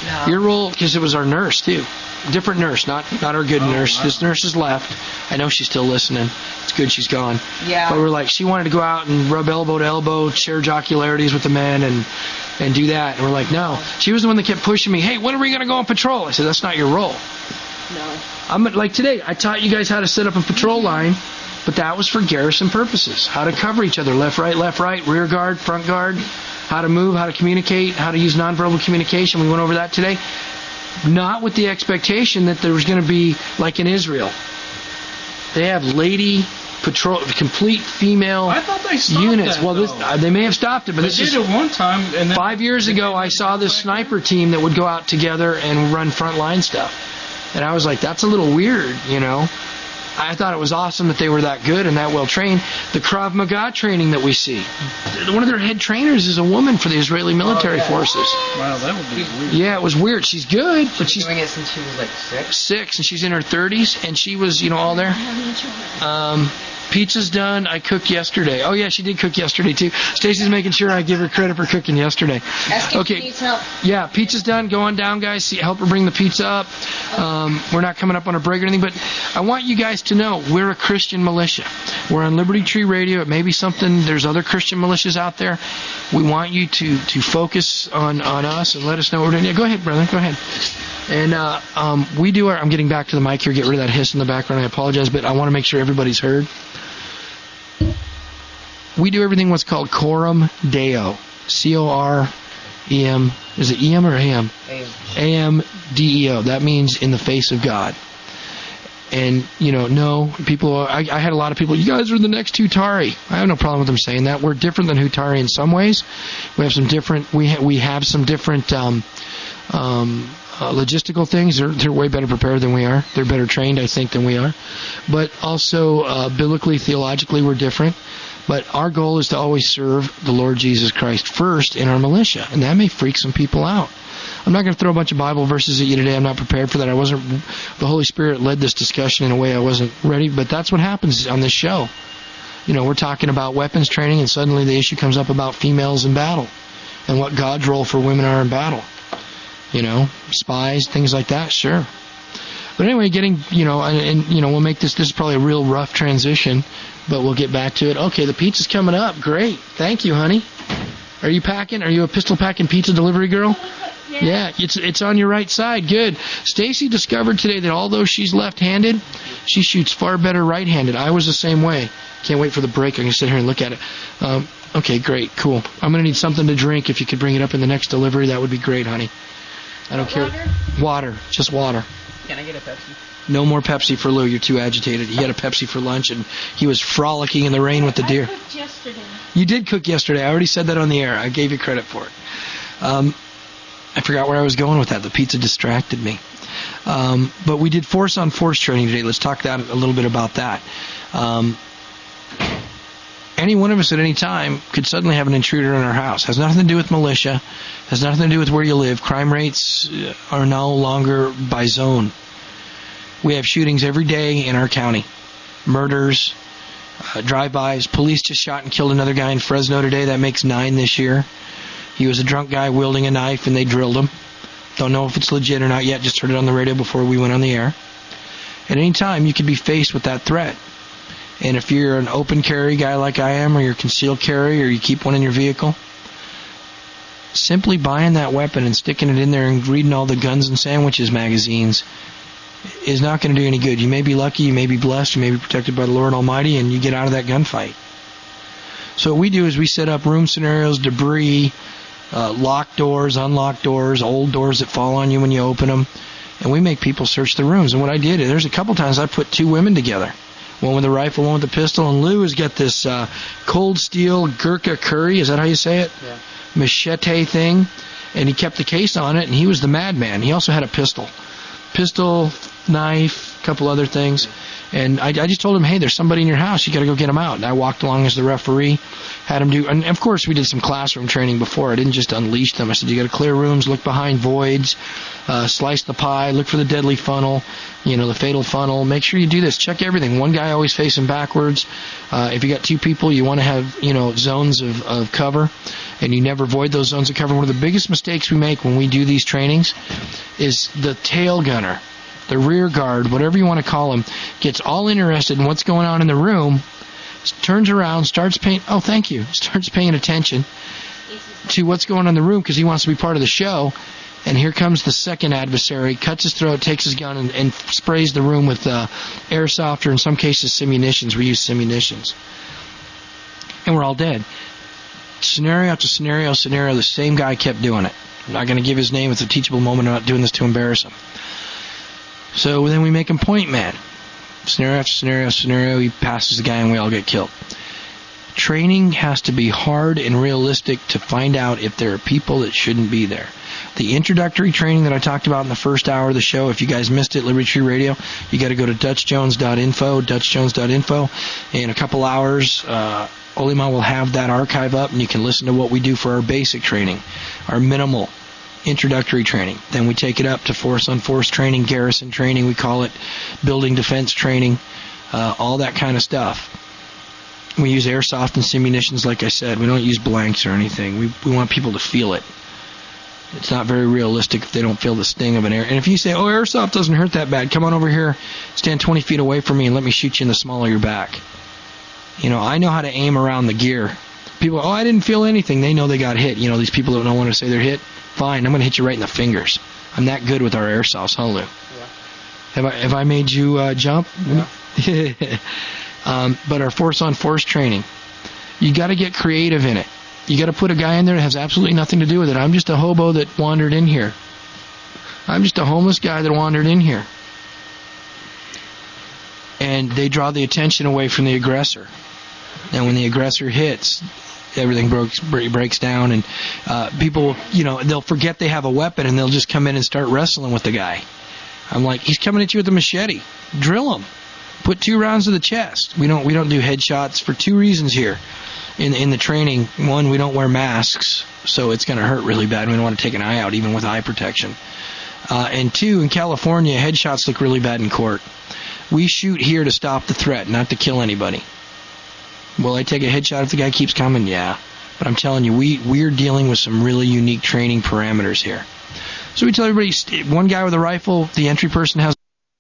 No.
Your role, because it was our nurse too. Different nurse, not our good nurse. Wow. This nurse has left. I know she's still listening. It's good she's gone.
Yeah.
But we're like, she wanted to go out and rub elbow to elbow, share jocularities with the men, and do that. And we're like, no. She was the one that kept pushing me. Hey, when are we going to go on patrol? I said, that's not your role.
No.
I'm like today. I taught you guys how to set up a patrol line, but that was for garrison purposes. How to cover each other, left, right, rear guard, front guard. How to move, how to communicate, how to use nonverbal communication. We went over that today. Not with the expectation that there was going to be, like in Israel, they have lady patrol, complete female
I thought they stopped
units.
That,
well, they may have stopped it, but
they
this
did
is
it one time. And then
5 years ago. I saw this sniper team that would go out together and run frontline stuff, and I was like, that's a little weird, you know. I thought it was awesome that they were that good and that well trained. The Krav Maga training that we see, one of their head trainers is a woman for the Israeli military forces.
Wow, that would be weird.
Yeah, it was weird. She's good, but she's
doing it since she was like 6.
6, and she's in her 30s, and she was, all there. Pizza's done. I cooked yesterday. Oh yeah, she did cook yesterday too. Stacy's making sure I give her credit for cooking yesterday.
Ask if she needs help.
Yeah, pizza's done. Go on down, guys. Help her bring the pizza up. We're not coming up on a break or anything, but I want you guys to know we're a Christian militia. We're on Liberty Tree Radio. It may be something. There's other Christian militias out there. We want you to focus on us and let us know what we're doing. Yeah, go ahead, brother. Go ahead. And we do I'm getting back to the mic here. Get rid of that hiss in the background. I apologize, but I want to make sure everybody's heard. We do everything what's called Coram Deo. C-O-R-E-M. Is it E-M or A-M? A-M-D-E-O. That means in the face of God. And, no, people, I had a lot of people, you guys are the next Hutari. I have no problem with them saying that. We're different than Hutari in some ways. We have some different, logistical things. They're way better prepared than we are. They're better trained, I think, than we are. But also, biblically, theologically, we're different. But our goal is to always serve the Lord Jesus Christ first in our militia. And that may freak some people out. I'm not going to throw a bunch of Bible verses at you today. I'm not prepared for that. The Holy Spirit led this discussion in a way I wasn't ready. But that's what happens on this show. We're talking about weapons training, and suddenly the issue comes up about females in battle and what God's role for women are in battle. Spies, things like that, sure. But anyway, we'll make this is probably a real rough transition, but we'll get back to it. Okay, the pizza's coming up. Great. Thank you, honey. Are you packing? Are you a pistol packing pizza delivery girl? Yeah, it's on your right side. Good. Stacy discovered today that although she's left-handed, she shoots far better right-handed. I was the same way. Can't wait for the break. I'm going to sit here and look at it. Okay, great. Cool. I'm going to need something to drink. If you could bring it up in the next delivery, that would be great, honey. I don't care. Water. Just water.
Can I get a Pepsi?
No more Pepsi for Lou. You're too agitated. He had a Pepsi for lunch, and he was frolicking in the rain with the deer.
I cooked yesterday.
You did cook yesterday. I already said that on the air. I gave you credit for it. I forgot where I was going with that. The pizza distracted me. But we did force-on-force training today. Let's talk a little bit about that. Any one of us at any time could suddenly have an intruder in our house. Has nothing to do with militia. Has nothing to do with where you live. Crime rates are no longer by zone. We have shootings every day in our county. Murders, drive-bys. Police just shot and killed another guy in Fresno today. That makes 9 this year. He was a drunk guy wielding a knife, and they drilled him. Don't know if it's legit or not yet. Just heard it on the radio before we went on the air. At any time, you could be faced with that threat. And if you're an open carry guy like I am, or you're concealed carry, or you keep one in your vehicle, simply buying that weapon and sticking it in there and reading all the Guns and Sandwiches magazines is not going to do any good. You may be lucky, you may be blessed, you may be protected by the Lord Almighty, and you get out of that gunfight. So what we do is we set up room scenarios, debris, locked doors, unlocked doors, old doors that fall on you when you open them, and we make people search the rooms. And what I did, there's a couple times I put 2 women together. One with a rifle, one with a pistol, and Lou has got this Cold Steel Gurkha Curry, is that how you say it?
Yeah.
Machete thing, and he kept the case on it, and he was the madman. He also had a pistol, knife, a couple other things, and I just told him, hey, there's somebody in your house, you got to go get him out. And I walked along as the referee, had him do, and of course we did some classroom training before. I didn't just unleash them. I said, you got to clear rooms, look behind voids, slice the pie, look for the deadly funnel, the fatal funnel. Make sure you do this. Check everything. One guy always facing backwards. If you got 2 people, you want to have, zones of cover. and you never void those zones of cover. One of the biggest mistakes we make when we do these trainings is the tail gunner, the rear guard, whatever you want to call him, gets all interested in what's going on in the room, turns around, starts paying attention to what's going on in the room because he wants to be part of the show. And here comes the second adversary, cuts his throat, takes his gun, and sprays the room with airsoft, or in some cases, simunitions. We use simunitions. And we're all dead. Scenario after scenario, the same guy kept doing it. I'm not going to give his name. It's a teachable moment. I'm not doing this to embarrass him. So then we make him point man. Scenario after scenario, he passes the guy and we all get killed. Training has to be hard and realistic to find out if there are people that shouldn't be there. The introductory training that I talked about in the first hour of the show, if you guys missed it, Liberty Tree Radio, you got to go to DutchJones.info. In a couple hours, Olima will have that archive up, and you can listen to what we do for our basic training, our minimal introductory training. Then we take it up to force-on-force training, garrison training, we call it, building defense training, all that kind of stuff. We use airsoft and simunitions, like I said. We don't use blanks or anything. We want people to feel it. It's not very realistic if they don't feel the sting of an air. And if you say, oh, airsoft doesn't hurt that bad, come on over here, stand 20 feet away from me, and let me shoot you in the small of your back. You know, I know how to aim around the gear. People, oh, I didn't feel anything. They know they got hit. You know, these people that don't want to say they're hit, fine, I'm going to hit you right in the fingers. I'm that good with our airsoft, huh, Lou? Yeah. Have I made you jump? Yeah. But our force-on-force training, you got to get creative in it. You got to put a guy in there that has absolutely nothing to do with it. I'm just a hobo that wandered in here. I'm just a homeless guy that wandered in here. And they draw the attention away from the aggressor. And when the aggressor hits, everything breaks down, and people, you know, they'll forget they have a weapon, and they'll just come in and start wrestling with the guy. I'm like, he's coming at you with a machete. Drill him. Put 2 rounds to the chest. We don't do headshots for 2 reasons here. In the training, one, we don't wear masks, so it's going to hurt really bad. We don't want to take an eye out, even with eye protection. And 2, in California, headshots look really bad in court. We shoot here to stop the threat, not to kill anybody. Will I take a headshot if the guy keeps coming? Yeah. But I'm telling you, we're dealing with some really unique training parameters here. So we tell everybody, one guy with a rifle, the entry person has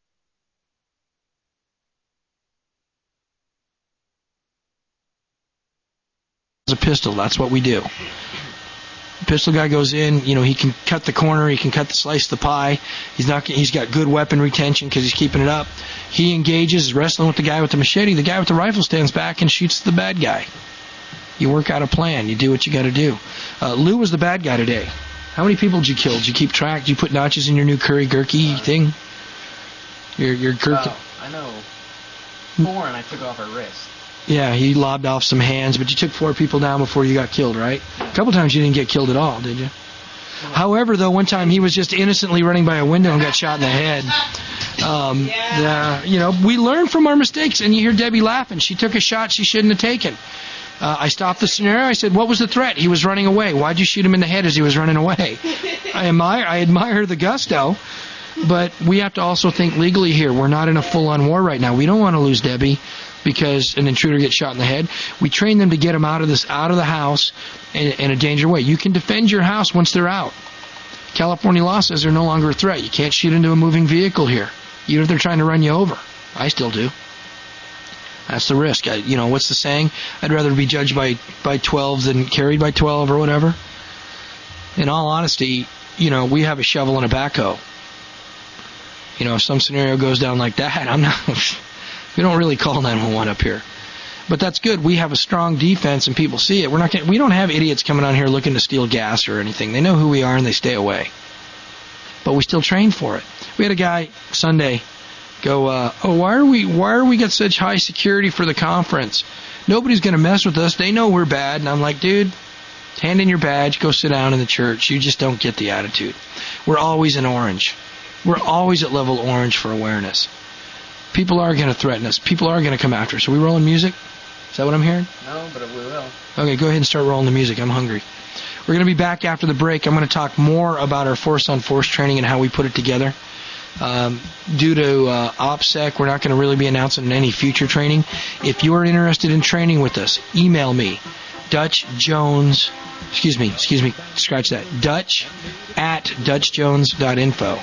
a pistol. That's what we do. The pistol guy goes in, you know, he can cut the corner, he can slice the pie. He's got good weapon retention because he's keeping it up. He engages, wrestling with the guy with the machete. The guy with the rifle stands back and shoots the bad guy. You work out a plan. You do what you got to do. Lou was the bad guy today. How many people did you kill? Did you keep track? Did you put notches in your new curry gurkey thing? Your gurkey?
I know. 4, and I took off her wrist.
Yeah, he lobbed off some hands, but you took 4 people down before you got killed, right? A couple times you didn't get killed at all, did you? However, though, one time he was just innocently running by a window and got shot in the head. You know, we learn from our mistakes, and you hear Debbie laughing. She took a shot she shouldn't have taken. I stopped the scenario. I said, what was the threat? He was running away. Why'd you shoot him in the head as he was running away? I admire the gusto, but we have to also think legally here. We're not in a full-on war right now. We don't want to lose Debbie because an intruder gets shot in the head. We train them to get them out of the house in a danger way. You can defend your house once they're out. California law says they're no longer a threat. You can't shoot into a moving vehicle here, even if they're trying to run you over. I still do. That's the risk. You know, what's the saying? I'd rather be judged by 12 than carried by 12 or whatever. In all honesty, you know, we have a shovel and a backhoe. You know, if some scenario goes down like that, we don't really call 911 up here. But that's good. We have a strong defense and people see it. We don't have idiots coming on here looking to steal gas or anything. They know who we are and they stay away. But we still train for it. We had a guy Sunday go, why are we got such high security for the conference? Nobody's going to mess with us. They know we're bad. And I'm like, dude, hand in your badge, go sit down in the church. You just don't get the attitude. We're always in orange. We're always at level orange for awareness. People are going to threaten us. People are going to come after us. Are we rolling music? Is that what I'm hearing?
No, but we will.
Okay, go ahead and start rolling the music. I'm hungry. We're going to be back after the break. I'm going to talk more about our force-on-force training and how we put it together. Due to OPSEC, we're not going to really be announcing any future training. If you are interested in training with us, email me, DutchJones Excuse me. Scratch that. Dutch at DutchJones.info.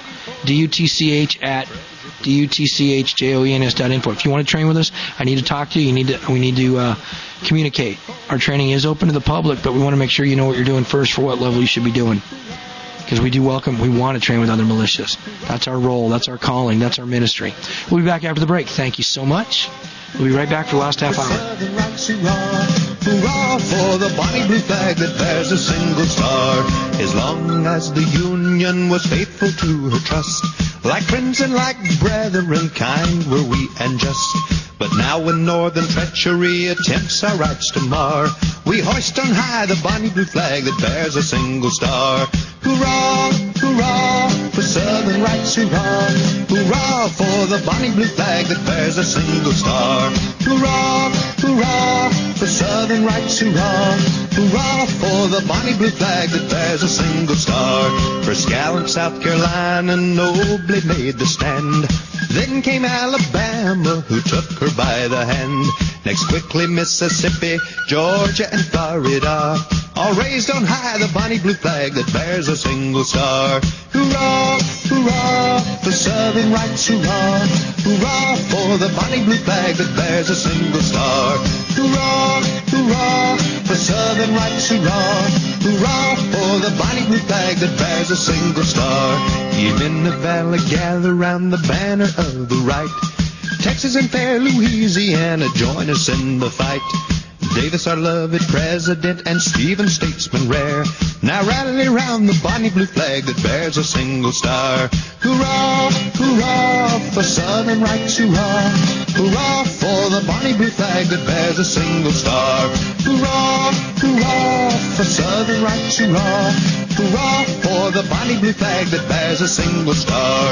DUTCH@DUTCHJOENS.info. If you want to train with us, I need to talk to you. We need to communicate. Our training is open to the public, but we want to make sure you know what you're doing first for what level you should be doing. Because we want to train with other militias. That's our role. That's our calling. That's our ministry. We'll be back after the break. Thank you so much. We'll be right back for the last half hour.
Hurrah for the bonny blue flag that bears a single star. As long as the Union was faithful to her trust, like friends and like brethren, kind were we and just. But now when northern treachery attempts our rights to mar, we hoist on high the bonny blue flag that bears a single star. Hurrah, hurrah, for southern rights, hurrah. Hurrah for the bonny blue flag that bears a single star. Hurrah, hurrah, for southern rights, hurrah. Hurrah for the bonny blue flag that bears a single star. First gallant South Carolina nobly made the stand. Then came Alabama, who took her by the hand. Next quickly Mississippi, Georgia, and Florida, all raised on high the bonny blue flag that bears a single star. Hurrah, hurrah, for southern rights, hurrah. Hurrah for the bonny blue flag that bears a single star. Hurrah, hurrah, for southern rights, hurrah. Hurrah for the bonny blue flag that bears a single star. Ye men of valor, gather round the banner of the right. Texas and fair Louisiana, join us in the fight. Davis, our loved president, and Stephen, statesman rare, now rally round the bonny blue flag that bears a single star. Hurrah, hurrah, for southern rights, hurrah. Hurrah for the bonny blue flag that bears a single star. Hurrah, hurrah, for southern rights, hurrah. Hurrah for the bonny blue flag that bears a single star.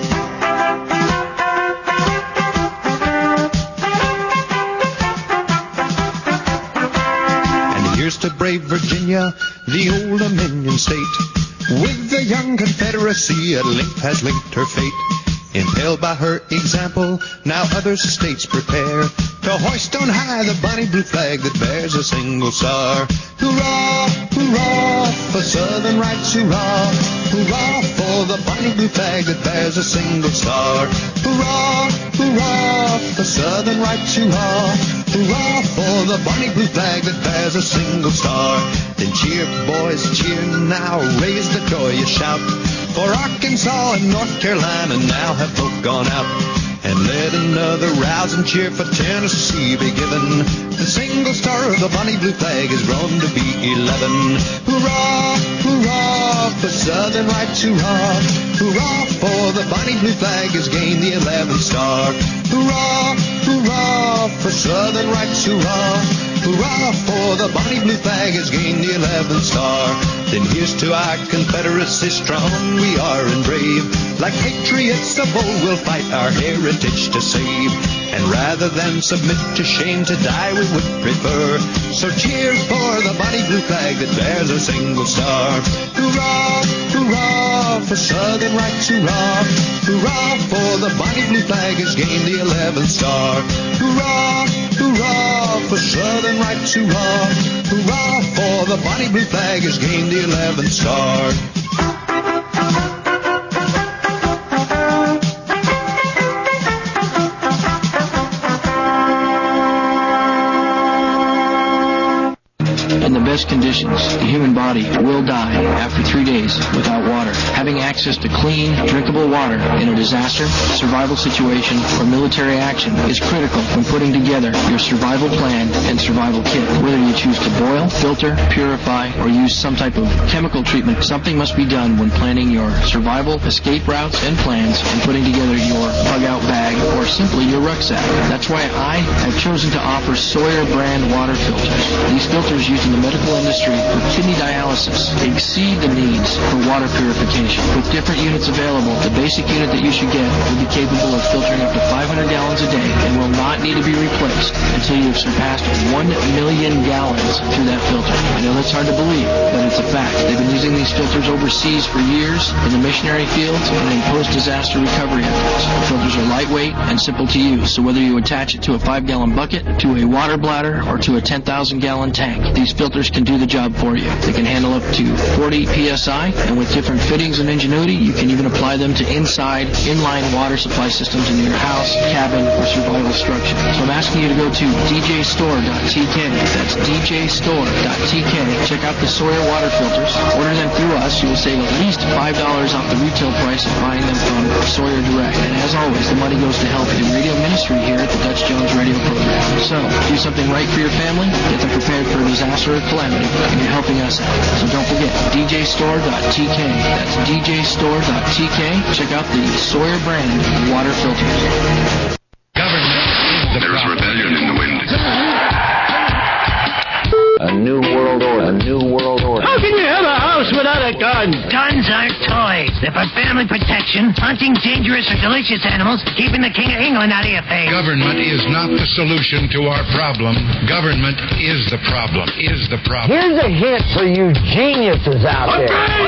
Here's to brave Virginia, the old Dominion state. With the young Confederacy at length has linked her fate. Impelled by her example, now other states prepare to hoist on high the bonny blue flag that bears a single star. Hurrah, hurrah, for southern rights, hurrah. Hurrah for the bonny blue flag that bears a single star. Hurrah, hurrah, for southern rights, hurrah. Hurrah for the bonny blue flag that bears a single star. Then cheer, boys, cheer now, raise the joyous shout. For Arkansas and North Carolina now have both gone out. And let another rousing cheer for Tennessee be given. The single star of the bonny blue flag has grown to be 11. Hurrah, hurrah, for southern rights, hurrah. Hurrah for the bonny blue flag has gained the 11th star. Hurrah, hurrah, for southern rights, hurrah. Hurrah for the bonny blue flag has gained the 11th star. Then here's to our Confederacy, strong we are and brave. Like patriots of old we'll fight our heritage to save. And rather than submit to shame, to die we would prefer. So cheer for the bonny blue flag that bears a single star. Hurrah, hurrah, for southern rights, hurrah. Hurrah for the bonny blue flag has gained the 11th star. Hurrah, hurrah, for southern rights, hurrah. Hurrah for the bonny blue flag has gained the 11th star.
In the best conditions, the human body will die after 3 days without water. Having access to clean, drinkable water in a disaster, survival situation, or military action is critical when putting together your survival plan and survival kit. Whether you choose to boil, filter, purify, or use some type of chemical treatment, something must be done when planning your survival, escape routes, and plans, and putting together your bug-out bag or simply your rucksack. That's why I have chosen to offer Sawyer brand water filters. These filters used in the medical industry for kidney dialysis exceed the needs for water purification. With different units available, the basic unit that you should get will be capable of filtering up to 500 gallons a day and will not need to be replaced until you have surpassed 1 million gallons through that filter. I know that's hard to believe, but it's a fact. They've been using these filters overseas for years in the missionary fields and in post-disaster recovery efforts. The filters are lightweight and simple to use, so whether you attach it to a 5-gallon bucket, to a water bladder, or to a 10,000-gallon tank, these filters can do the job for you. They can handle up to 40 psi, and with different fittings and ingenuity, you can even apply them to inside, inline water supply systems in your house, cabin, or survival structure. So I'm asking you to go to djstore.tk. That's djstore.tk. Check out the Sawyer water filters. Order them through us. You will save at least $5 off the retail price of buying them from Sawyer Direct. And as always, the money goes to help the radio ministry here at the Dutch Jones Radio Program. So, do something right for your family, get them prepared for a disaster or calamity, and you're helping us out. So don't forget, djstore.tk. That's djstore.tk. Check out the Sawyer brand water filters.
There's rebellion in the wind.
A new world order. A new world order.
How can you have a house without a gun?
Guns aren't toys. They're for family protection, hunting dangerous or delicious animals, keeping the King of England out of your face.
Government is not the solution to our problem. Government is the problem.
Here's a hint for you geniuses out there.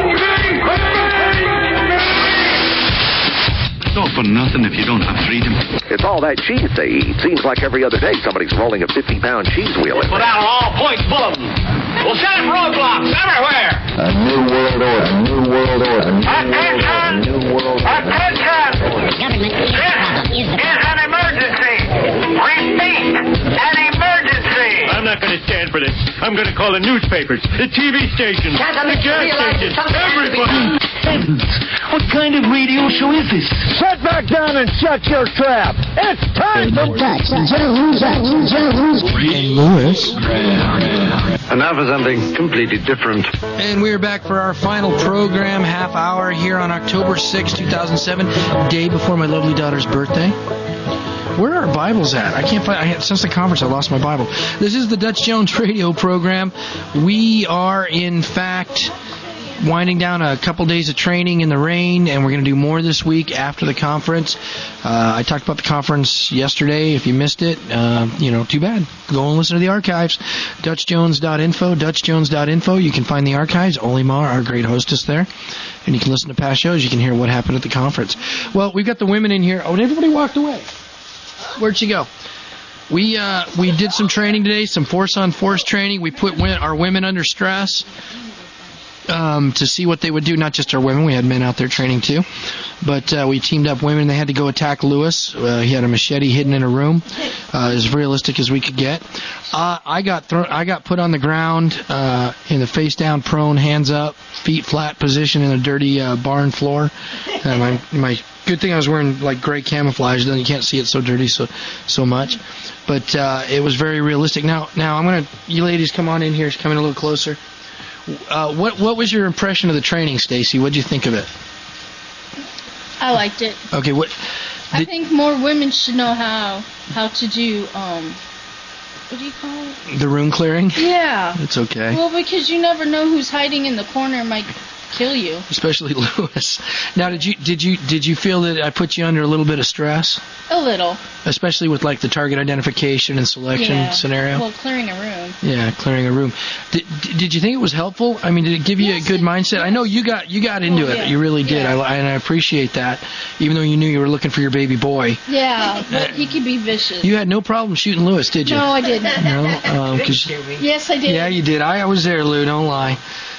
It's all for nothing if you don't have freedom.
It's all that cheese they eat. Seems like every other day somebody's rolling a 50-pound cheese wheel in
Put
there.
out all point bulletins. We'll set up roadblocks everywhere.
A new world order. A new world order. A new world order. A new world order.
Attention! Government is the problem.
Is an emergency. Repeat, an emergency. I'm not going to stand for this. I'm going to call the newspapers, the TV stations, the gas stations, everybody.
What kind of radio show is this?
Sit back down and shut your trap. It's time for
Dutch Jones.
And Lewis.
And now for something completely different.
And we're back for our final program, half hour, here on October 6, 2007, day before my lovely daughter's birthday. Where are our Bibles at? I can't find. Since the conference, I lost my Bible. This is the Dutch Jones Radio Program. We are, in fact, winding down a couple days of training in the rain, and we're going to do more this week after the conference. I talked about the conference yesterday. If you missed it, too bad. Go and listen to the archives. DutchJones.info. You can find the archives. Olimar, our great hostess there. And you can listen to past shows. You can hear what happened at the conference. Well, we've got the women in here. Oh, and everybody walked away. Where'd she go? We did some training today, some force-on-force training. We put our women under stress to see what they would do. Not just our women. We had men out there training too. But we teamed up women. They had to go attack Lewis. He had a machete hidden in a room, as realistic as we could get. I got put on the ground in the face-down prone, hands up, feet flat position in a dirty barn floor. My good thing I was wearing like gray camouflage, then you can't see it so dirty so much. But it was very realistic. Now I'm gonna, you ladies come on in here, come in a little closer. What was your impression of the training, Stacy? What did you think of it?
I liked it.
Okay,
I think more women should know how to do what do you call it?
The room clearing?
Yeah.
It's okay.
Well, because you never know who's hiding in the corner and might kill you.
Especially Lewis. Now, did you feel that I put you under a little bit of stress?
A little.
Especially with like the target identification and selection scenario?
Well, clearing a room.
Yeah, clearing a room. Did you think it was helpful? I mean, did it give you a good mindset? I know you got into it. You really did. And I appreciate that, even though you knew you were looking for your baby boy.
Yeah, but he could be vicious.
You had no problem shooting Lewis, did you?
No, I didn't.
No?
Yes, I did.
Yeah, you did. I was there, Lou. Don't lie.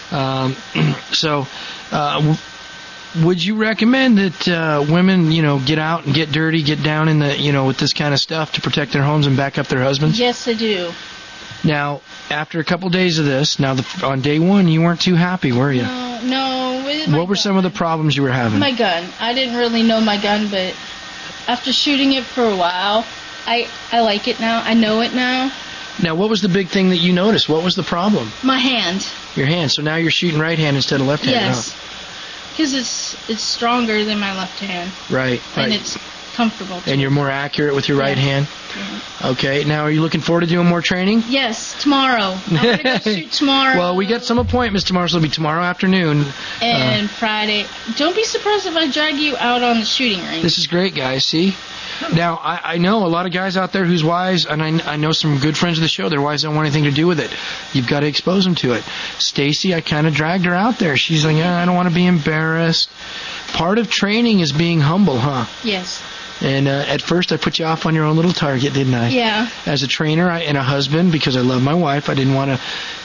Would you recommend that women, get out and get dirty, get down in the, with this kind of stuff to protect their homes and back up their husbands?
Yes, I do.
Now, after a couple days of this, on day one, you weren't too happy, were you?
No.
What were some of the problems you were having?
My gun. I didn't really know my gun, but after shooting it for a while, I like it now. I know it now.
Now, what was the big thing that you noticed? What was the problem?
My hand.
Your hand. So now you're shooting right hand instead of left hand.
Yes. Because it's stronger than my left hand.
Right.
And it's comfortable too.
And you're more accurate with your right hand?
Yeah.
Okay. Now, are you looking forward to doing more training?
Yes, tomorrow. I'm going to go shoot tomorrow.
Well, we got some appointments tomorrow, so it'll be tomorrow afternoon.
And Friday. Don't be surprised if I drag you out on the shooting range.
This is great, guys. See? Now, I know a lot of guys out there whose wives, and I know some good friends of the show, their wives don't want anything to do with it. You've got to expose them to it. Stacy, I kind of dragged her out there. She's like, I don't want to be embarrassed. Part of training is being humble, huh?
Yes.
And at first I put you off on your own little target, didn't I?
Yeah.
As a trainer and a husband, because I love my wife, I didn't want to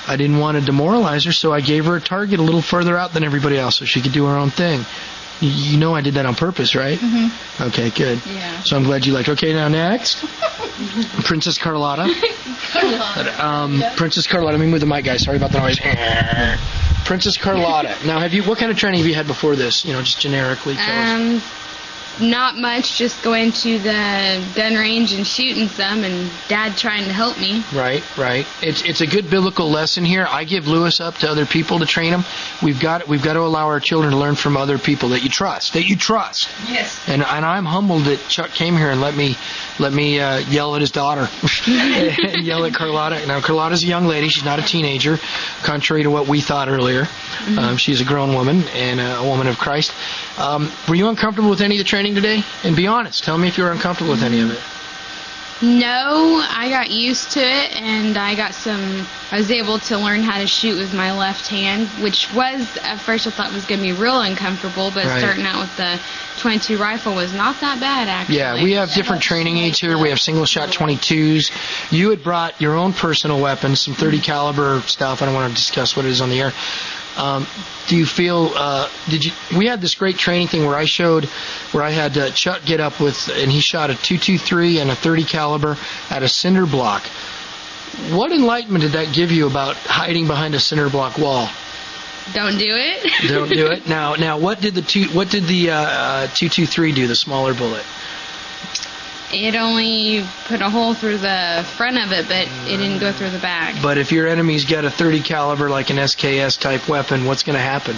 I didn't want to demoralize her, so I gave her a target a little further out than everybody else so she could do her own thing. You know I did that on purpose, right?
Mm-hmm.
Okay, good.
Yeah.
So I'm glad you liked it. Okay, now next. Princess Carlotta. Princess Carlotta. Let me move the mic, guys. Sorry about the noise. Princess Carlotta. Now, what kind of training have you had before this? Just generically. Tell us.
Not much, just going to the gun range and shooting some, and Dad trying to help me.
Right. It's a good biblical lesson here. I give Lewis up to other people to train him. We've got to allow our children to learn from other people that you trust.
Yes.
And I'm humbled that Chuck came here and let me yell at his daughter, and yell at Carlotta. Now Carlotta's a young lady; she's not a teenager, contrary to what we thought earlier.
Mm-hmm.
She's a grown woman and a woman of Christ. Were you uncomfortable with any of the training today? And be honest. Tell me if you were uncomfortable with any of it.
No, I got used to it, and I was able to learn how to shoot with my left hand, which was, at first I thought was going to be real uncomfortable, but starting out with the .22 rifle was not that bad, actually.
Yeah, we have different training aids here. We have single-shot .22s. You had brought your own personal weapons, some .30 caliber stuff. I don't want to discuss what it is on the air. Do you feel, we had this great training thing where I had Chuck get up and he shot a .223 and a .30 caliber at a cinder block. What enlightenment did that give you about hiding behind a cinder block wall?
Don't do it.
Don't do it. Now, what did the .223 do, the smaller bullet?
It only put a hole through the front of it, but it didn't go through the back.
But if your enemy's got a .30 caliber, like an SKS type weapon, what's going to happen?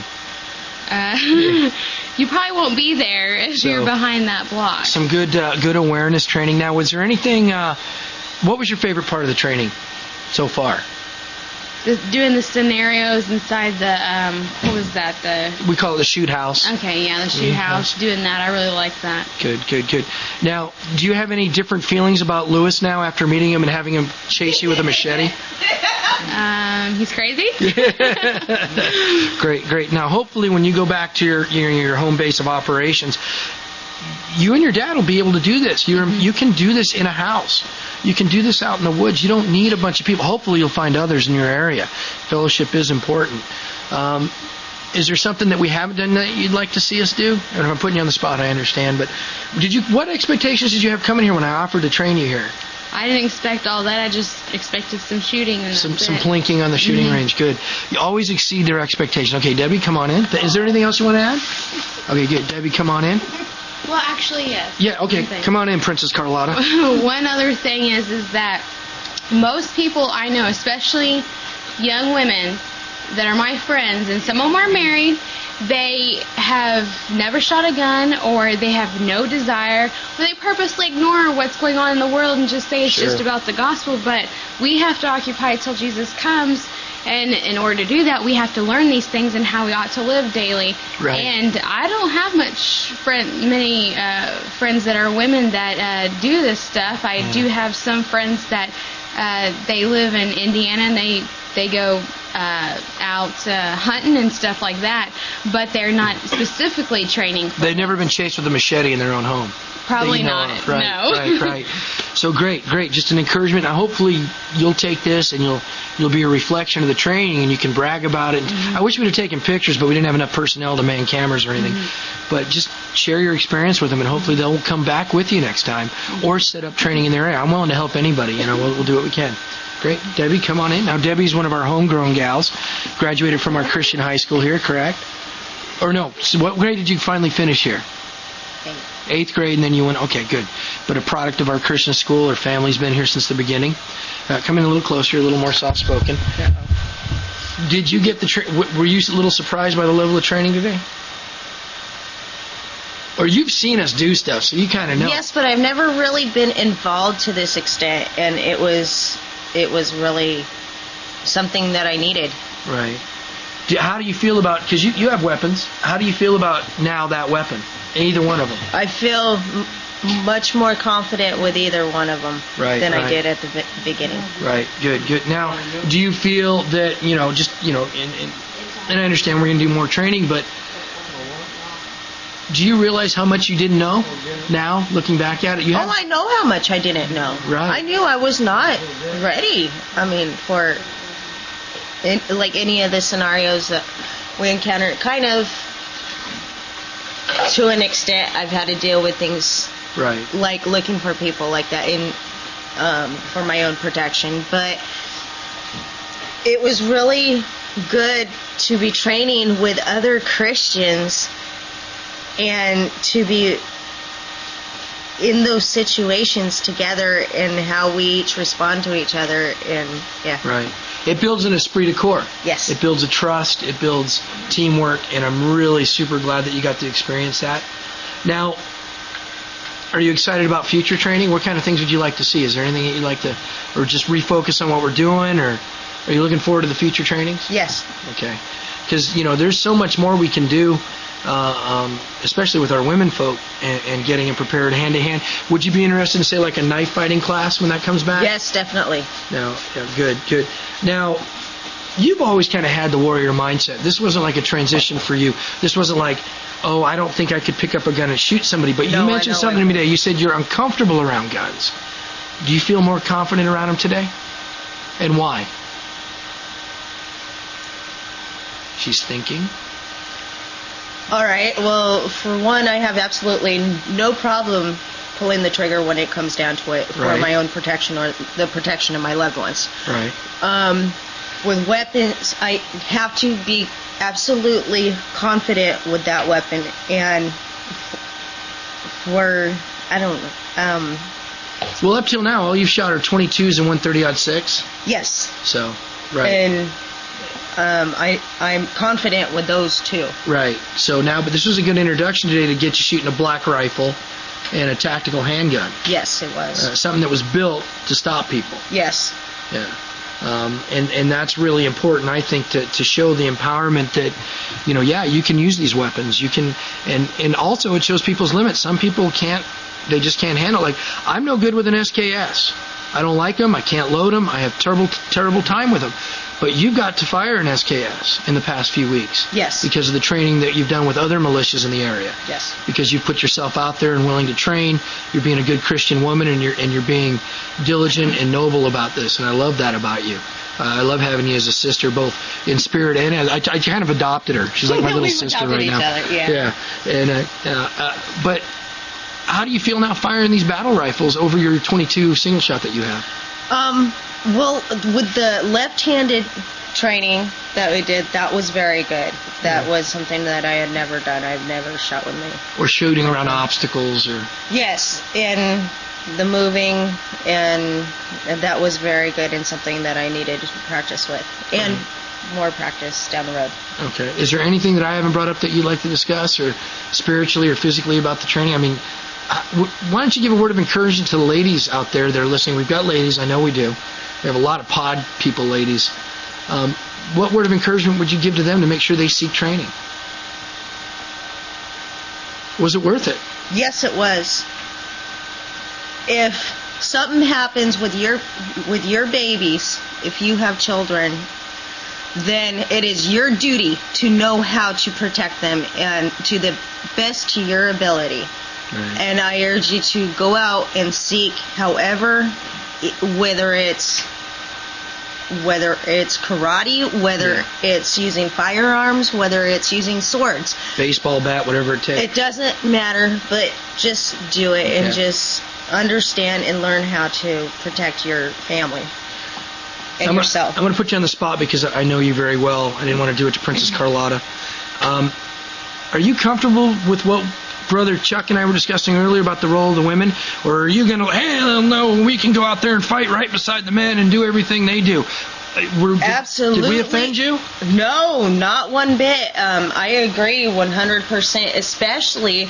You probably won't be there if you're behind that block.
Some good awareness training. Now, was there anything? What was your favorite part of the training so far?
Doing the scenarios inside the, what was that?
We call it the shoot house.
Okay, yeah, the shoot house. Doing that, I really like that.
Good. Now, do you have any different feelings about Lewis now after meeting him and having him chase you with a machete?
He's crazy.
Great. Now, hopefully when you go back to your home base of operations, you and your dad will be able to do this. You can do this in a house. You can do this out in the woods. You don't need a bunch of people. Hopefully you'll find others in your area. Fellowship is important. Is there something that we haven't done that you'd like to see us do? And if I'm putting you on the spot, I understand. But what expectations did you have coming here when I offered to train you here?
I didn't expect all that. I just expected some shooting. And
some plinking on the shooting range. Good. You always exceed their expectation. Okay, Debbie, come on in. Is there anything else you want to add? Okay, good. Debbie, come on in.
Well, actually, yes.
Yeah, okay. Come on in, Princess Carlotta.
One other thing is that most people I know, especially young women that are my friends, and some of them are married, they have never shot a gun, or they have no desire, or they purposely ignore what's going on in the world and just say it's just about the gospel. But we have to occupy till Jesus comes. And in order to do that, we have to learn these things and how we ought to live daily.
Right.
And I don't have many friends that are women that do this stuff. I do have some friends that they live in Indiana, and they go out hunting and stuff like that, but they're not specifically training.
They've never been chased with a machete in their own home.
Probably not. No.
Right. So great. Just an encouragement. Now, hopefully you'll take this and you'll be a reflection of the training, and you can brag about it. I wish we'd have taken pictures, but we didn't have enough personnel to man cameras or anything. But just share your experience with them, and hopefully they'll come back with you next time, or set up training in their area. I'm willing to help anybody. We'll do what we can. Great. Debbie, come on in. Now, Debbie's one of our homegrown gals. Graduated from our Christian high school here, correct? Or no? So what grade did you finally finish here? 8th grade, and then you went, okay, good. But a product of our Christian school. Her family's been here since the beginning. Come in a little closer, a little more soft-spoken. Did you get were you a little surprised by the level of training today? Or you've seen us do stuff, so you kind of know.
Yes, but I've never really been involved to this extent, and it was really something that I needed.
Right. How do you feel about, because you have weapons, how do you feel about now that weapon? Either one of them?
I feel much more confident with either one of them than I did at the beginning.
Right, good. Now, do you feel that, and I understand we're going to do more training, but do you realize how much you didn't know now, looking back at it?
I know how much I didn't know.
Right.
I knew I was not ready, like any of the scenarios that we encountered, kind of to an extent, I've had to deal with things
right,
like looking for people like that for my own protection. But it was really good to be training with other Christians and to be in those situations together and how we each respond to each other. And
right, it builds an esprit de corps.
Yes,
it builds a trust, it builds teamwork, and I'm really super glad that you got to experience that. Now, are you excited about future training? What kind of things would you like to see? Is there anything that you'd like to, or just refocus on what we're doing, or are you looking forward to the future trainings?
Yes.
Okay, because there's so much more we can do. Especially with our women folk and getting them prepared hand to hand. Would you be interested in, say, like a knife fighting class when that comes back?
Yes, definitely.
No, yeah, good. Now, you've always kind of had the warrior mindset. This wasn't like a transition for you. This wasn't like, oh, I don't think I could pick up a gun and shoot somebody. But you mentioned something to me today. You said you're uncomfortable around guns. Do you feel more confident around them today? And why? She's thinking.
All right. Well, for one, I have absolutely no problem pulling the trigger when it comes down to it for my own protection or the protection of my loved ones.
Right.
With weapons, I have to be absolutely confident with that weapon. And
well, up till now, all you've shot are 22s and 130-06.
Yes.
So, right.
And I'm confident with those too.
Right. So now, but this was a good introduction today to get you shooting a black rifle and a tactical handgun.
Yes, it was.
Something that was built to stop people.
Yes.
Yeah. And that's really important, I think, to show the empowerment that, you can use these weapons. You can, and also it shows people's limits. Some people they just can't handle it. Like, I'm no good with an SKS. I don't like them. I can't load them. I have terrible time with them. But you've got to fire an SKS in the past few weeks.
Yes.
Because of the training that you've done with other militias in the area.
Yes.
Because you've put yourself out there and willing to train. You're being a good Christian woman, and you're being diligent and noble about this. And I love that about you. I love having you as a sister, both in spirit and I kind of adopted her. She's like my little sister right now.
Other, yeah.
And but how do you feel now firing these battle rifles over your 22 single shot that you have?
Well, with the left-handed training that we did, that was very good. That was something that I had never done. I've never shot with me.
Or shooting around obstacles, or
yes, and the moving, and that was very good and something that I needed to practice with, and more practice down the road.
Okay. Is there anything that I haven't brought up that you'd like to discuss, or spiritually or physically about the training? I mean, why don't you give a word of encouragement to the ladies out there that are listening? We've got ladies, I know we do. We have a lot of pod people, ladies. What word of encouragement would you give to them to make sure they seek training? Was it worth it?
Yes, it was. If something happens with your babies, if you have children, then it is your duty to know how to protect them and to the best to your ability.
Right.
And I urge you to go out and seek, however, whether it's karate, whether it's using firearms, whether it's using swords,
baseball bat, whatever it takes.
It doesn't matter, but just do it and just understand and learn how to protect your family and yourself.
I'm going to put you on the spot because I know you very well. I didn't want to do it to Princess Carlotta. Are you comfortable with what Brother Chuck and I were discussing earlier about the role of the women? Or are you going to, no, we can go out there and fight right beside the men and do everything they do?
Absolutely.
Did we offend you?
No, not one bit. I agree 100%, especially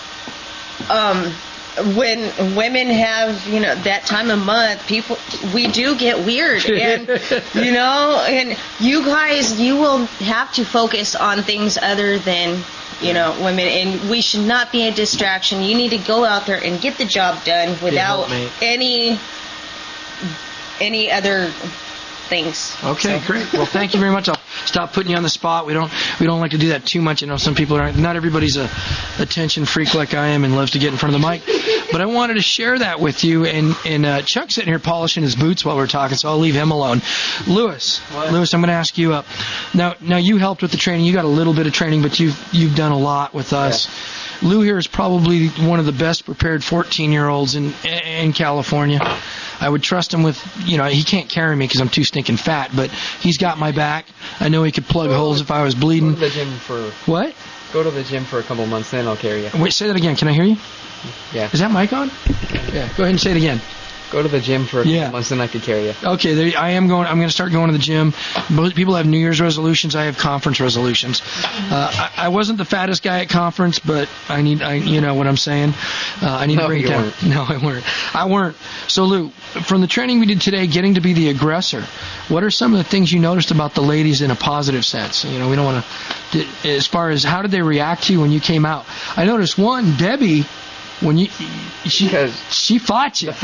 when women have, that time of month, we do get weird. And, and you guys, you will have to focus on things other than women, and we should not be a distraction. You need to go out there and get the job done without any other things.
Okay, great. Well, thank you very much. I'll stop putting you on the spot. We don't like to do that too much. Some people aren't. Not everybody's a attention freak like I am and loves to get in front of the mic. But I wanted to share that with you. And Chuck's sitting here polishing his boots while we're talking, so I'll leave him alone. Lewis, I'm going to ask you up. Now you helped with the training. You got a little bit of training, but you've done a lot with us. Yeah. Lou here is probably one of the best prepared 14-year-olds in California. I would trust him with, he can't carry me because I'm too stinking fat, but he's got my back. I know he could plug holes if I was bleeding.
Go to the gym for...
What?
Go to the gym for a couple months, then I'll carry you.
Wait, say that again. Can I hear you?
Yeah.
Is that mic on? Yeah. Go ahead and say it again.
Go to the gym for a couple months, then I could carry you.
Okay, I am going. I'm going to start going to the gym. Most people have New Year's resolutions. I have conference resolutions. I wasn't the fattest guy at conference, but you know what I'm saying. I need to bring it down.
Weren't.
No, I weren't. So Lou, from the training we did today, getting to be the aggressor, what are some of the things you noticed about the ladies in a positive sense? We don't want to, as far as how did they react to you when you came out? I noticed one, Debbie. When she fought you.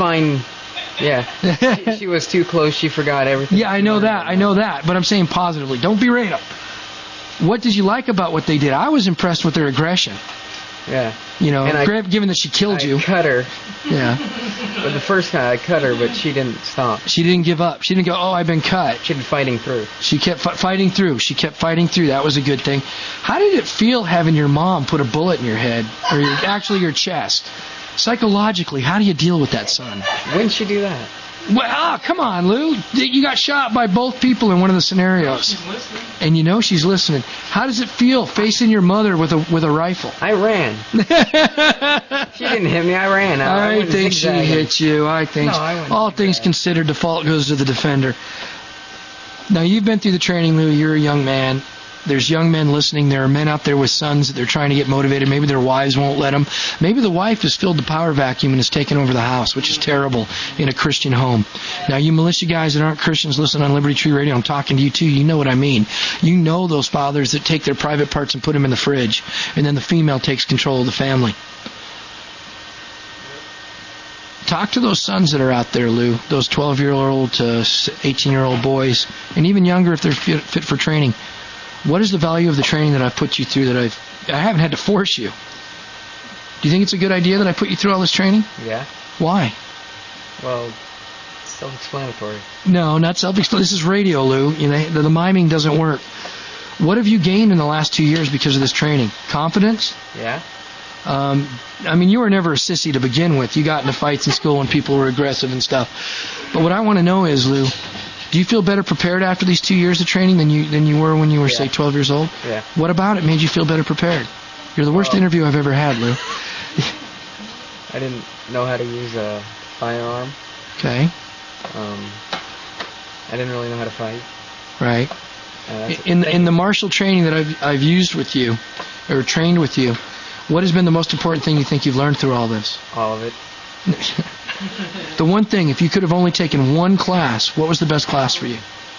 She was too close. She forgot everything.
Yeah, I know that. But I'm saying positively. Don't berate them. What did you like about what they did? I was impressed with their aggression.
Yeah.
Given that she killed you.
I cut her.
Yeah.
But the first time I cut her, but she didn't stop.
She didn't give up. She didn't go, oh, I've been cut.
She'd been fighting through.
She kept fighting through. That was a good thing. How did it feel having your mom put a bullet in your head, or actually your chest? Psychologically, how do you deal with that, son?
When did she do that?
Well, come on, Lou. You got shot by both people in one of the scenarios.
She's listening.
And she's listening. How does it feel facing your mother with a rifle?
I ran. She didn't hit me. I ran.
I think she hit you. I think all things considered, the fault goes to the defender. Now, you've been through the training, Lou. You're a young man. There's young men listening. There are men out there with sons that they're trying to get motivated. Maybe their wives won't let them. Maybe the wife has filled the power vacuum and has taken over the house, which is terrible in a Christian home. Now, you militia guys that aren't Christians, listen on Liberty Tree Radio. I'm talking to you, too. You know what I mean. You know those fathers that take their private parts and put them in the fridge, and then the female takes control of the family. Talk to those sons that are out there, Lou, those 12-year-old to 18-year-old boys, and even younger if they're fit for training. What is the value of the training that I've put you through that I haven't had to force you? Do you think it's a good idea that I put you through all this training?
Yeah.
Why?
Well, self-explanatory.
No, not self-explanatory. This is radio, Lou. The miming doesn't work. What have you gained in the last 2 years because of this training? Confidence?
Yeah.
You were never a sissy to begin with. You got into fights in school when people were aggressive and stuff. But what I want to know is, Lou, do you feel better prepared after these 2 years of training than you were when you were, say, 12 years old?
Yeah.
What about it made you feel better prepared? You're the worst interview I've ever had, Lou.
I didn't know how to use a firearm.
Okay.
I didn't really know how to fight.
Right. In the martial training that I've used with you, or trained with you, what has been the most important thing you think you've learned through all this?
All of it.
The one thing, if you could have only taken one class, what was the best class for you?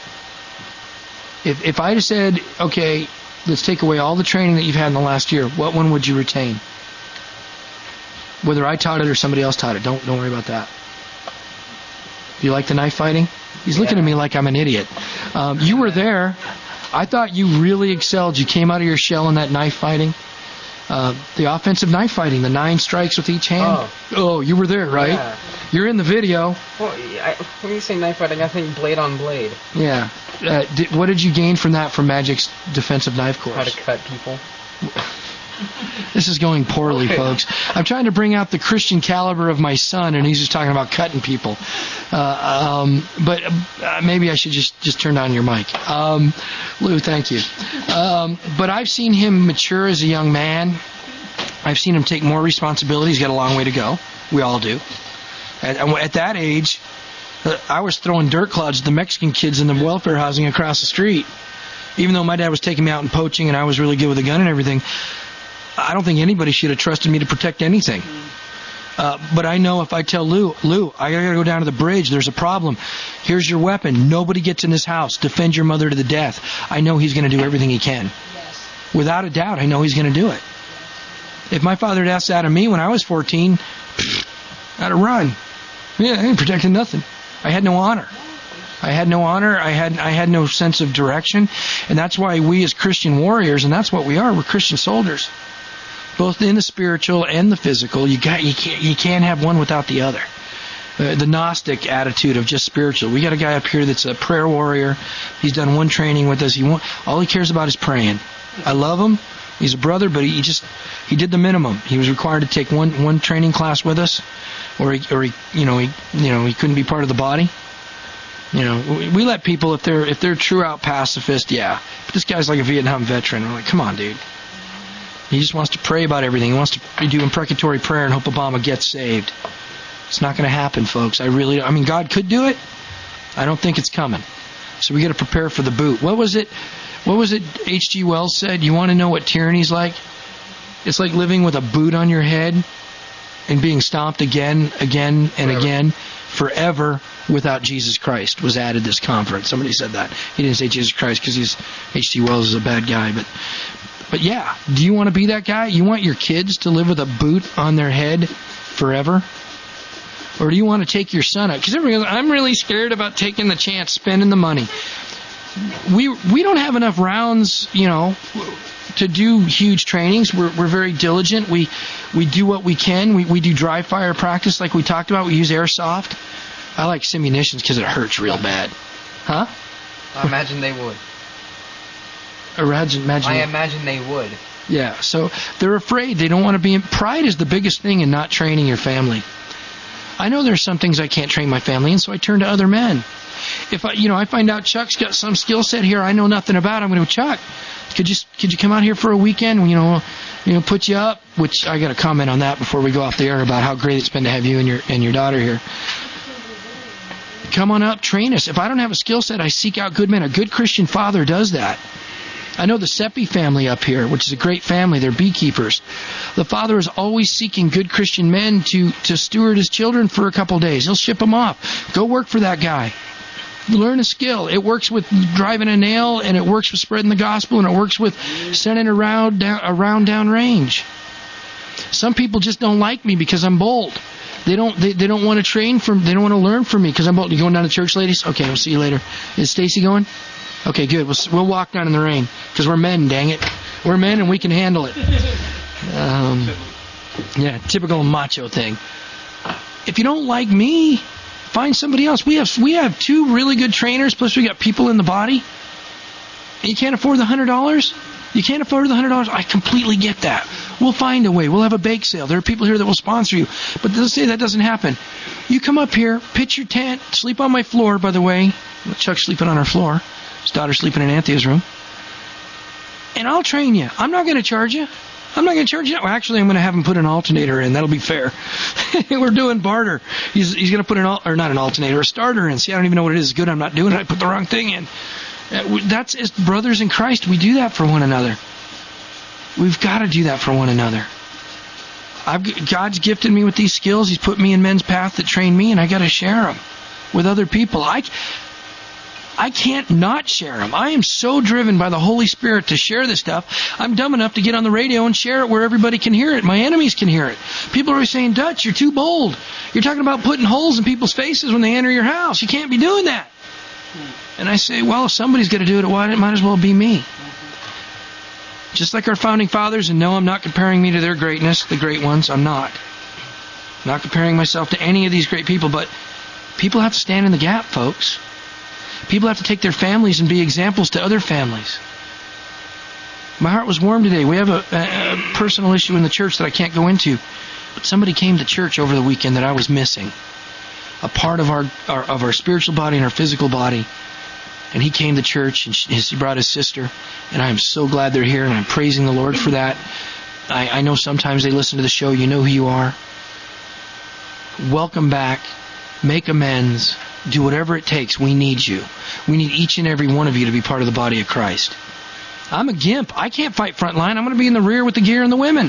If I had said, okay, let's take away all the training that you've had in the last year, what one would you retain? Whether I taught it or somebody else taught it, don't worry about that. Do you like the knife fighting? He's looking at me like I'm an idiot. You were there. I thought you really excelled. You came out of your shell in that knife fighting. The offensive knife fighting, the 9 strikes with each hand. Oh, you were there, right?
Yeah.
You're in the video.
Well, when you say knife fighting, I think blade on blade.
Yeah. What did you gain from that from Magic's defensive knife course?
How to cut people.
This is going poorly, folks. I'm trying to bring out the Christian caliber of my son, and he's just talking about cutting people. But maybe I should just turn on your mic. Lou, thank you. But I've seen him mature as a young man. I've seen him take more responsibility. He's got a long way to go. We all do. At that age, I was throwing dirt clouds at the Mexican kids in the welfare housing across the street. Even though my dad was taking me out and poaching and I was really good with a gun and everything, I don't think anybody should have trusted me to protect anything. But I know if I tell Lou, I got to go down to the bridge. There's a problem. Here's your weapon. Nobody gets in this house. Defend your mother to the death. I know he's going to do everything he can. Yes. Without a doubt, I know he's going to do it. If my father had asked that of me when I was 14, I'd have run. Yeah, I ain't protecting nothing. I had no honor. I had no honor. I had no sense of direction. And that's why we as Christian warriors, and that's what we are, we're Christian soldiers. Both in the spiritual and the physical. You can't have one without the other. The Gnostic attitude of just spiritual. We got a guy up here that's a prayer warrior. He's done one training with us. All he cares about is praying. I love him. He's a brother, but he did the minimum. He was required to take one training class with us, or he couldn't be part of the body. We let people, if they're true out pacifist, yeah. But this guy's like a Vietnam veteran. We're like, come on, dude. He just wants to pray about everything. He wants to do imprecatory prayer and hope Obama gets saved. It's not going to happen, folks. God could do it. I don't think it's coming. So we got to prepare for the boot. What was it H.G. Wells said? You want to know what tyranny's like? It's like living with a boot on your head and being stomped again, and again, forever without Jesus Christ was added this conference. Somebody said that. He didn't say Jesus Christ because H.G. Wells is a bad guy. But yeah, do you want to be that guy? You want your kids to live with a boot on their head forever? Or do you want to take your son out? Because everybody goes, I'm really scared about taking the chance, spending the money. We don't have enough rounds, to do huge trainings. We're very diligent. We do what we can. We do dry fire practice like we talked about. We use airsoft. I like simunitions because it hurts real bad. Huh?
I imagine they would.
I
imagine they would.
Yeah, so they're afraid. They don't want to be... Pride is the biggest thing in not training your family. I know there's some things I can't train my family in, so I turn to other men. If I find out Chuck's got some skill set here I know nothing about, I'm going to go, Chuck, could you come out here for a weekend? Put you up. Which I got to comment on that before we go off the air about how great it's been to have you and your daughter here. Come on up, train us. If I don't have a skill set, I seek out good men. A good Christian father does that. I know the Seppi family up here, which is a great family. They're beekeepers. The father is always seeking good Christian men to steward his children for a couple days. He'll ship them off. Go work for that guy. Learn a skill. It works with driving a nail, and it works with spreading the gospel, and it works with sending a round down range. Some people just don't like me because I'm bold. They don't want to train from. They don't want to learn from me because I'm bold. You going down to church, ladies? Okay, we'll see you later. Is Stacy going? Okay, good. We'll walk down in the rain because we're men. Dang it, we're men and we can handle it. Yeah, typical macho thing. If you don't like me, find somebody else. We have two really good trainers. Plus, we got people in the body. And you can't afford the $100. You can't afford the $100. I completely get that. We'll find a way. We'll have a bake sale. There are people here that will sponsor you. But let's say that doesn't happen. You come up here, pitch your tent, sleep on my floor. By the way, Chuck's sleeping on our floor. His daughter's sleeping in Anthea's room. And I'll train you. I'm not going to charge you. Well, actually, I'm going to have him put an alternator in. That'll be fair. We're doing barter. He's going to put a starter in. See, I don't even know what it is. It's good. I'm not doing it. I put the wrong thing in. That's as brothers in Christ. We do that for one another. We've got to do that for one another. God's gifted me with these skills. He's put me in men's path that train me, and I got to share them with other people. I can't not share them. I am so driven by the Holy Spirit to share this stuff. I'm dumb enough to get on the radio and share it where everybody can hear it. My enemies can hear it. People are always saying, Dutch, you're too bold. You're talking about putting holes in people's faces when they enter your house. You can't be doing that. And I say, well, if somebody's going to do it, it might as well be me. Just like our founding fathers, and no, I'm not comparing me to their greatness, the great ones. I'm not. I'm not comparing myself to any of these great people, but people have to stand in the gap, folks. People have to take their families and be examples to other families. My heart was warm today. We have a personal issue in the church that I can't go into. But somebody came to church over the weekend that I was missing. A part of our spiritual body and our physical body. And he came to church and he brought his sister. And I am so glad they're here and I'm praising the Lord for that. I know sometimes they listen to the show. You know who you are. Welcome back. Make amends. Do whatever it takes. We need you. We need each and every one of you to be part of the body of Christ. I'm a gimp. I can't fight front line. I'm going to be in the rear with the gear and the women.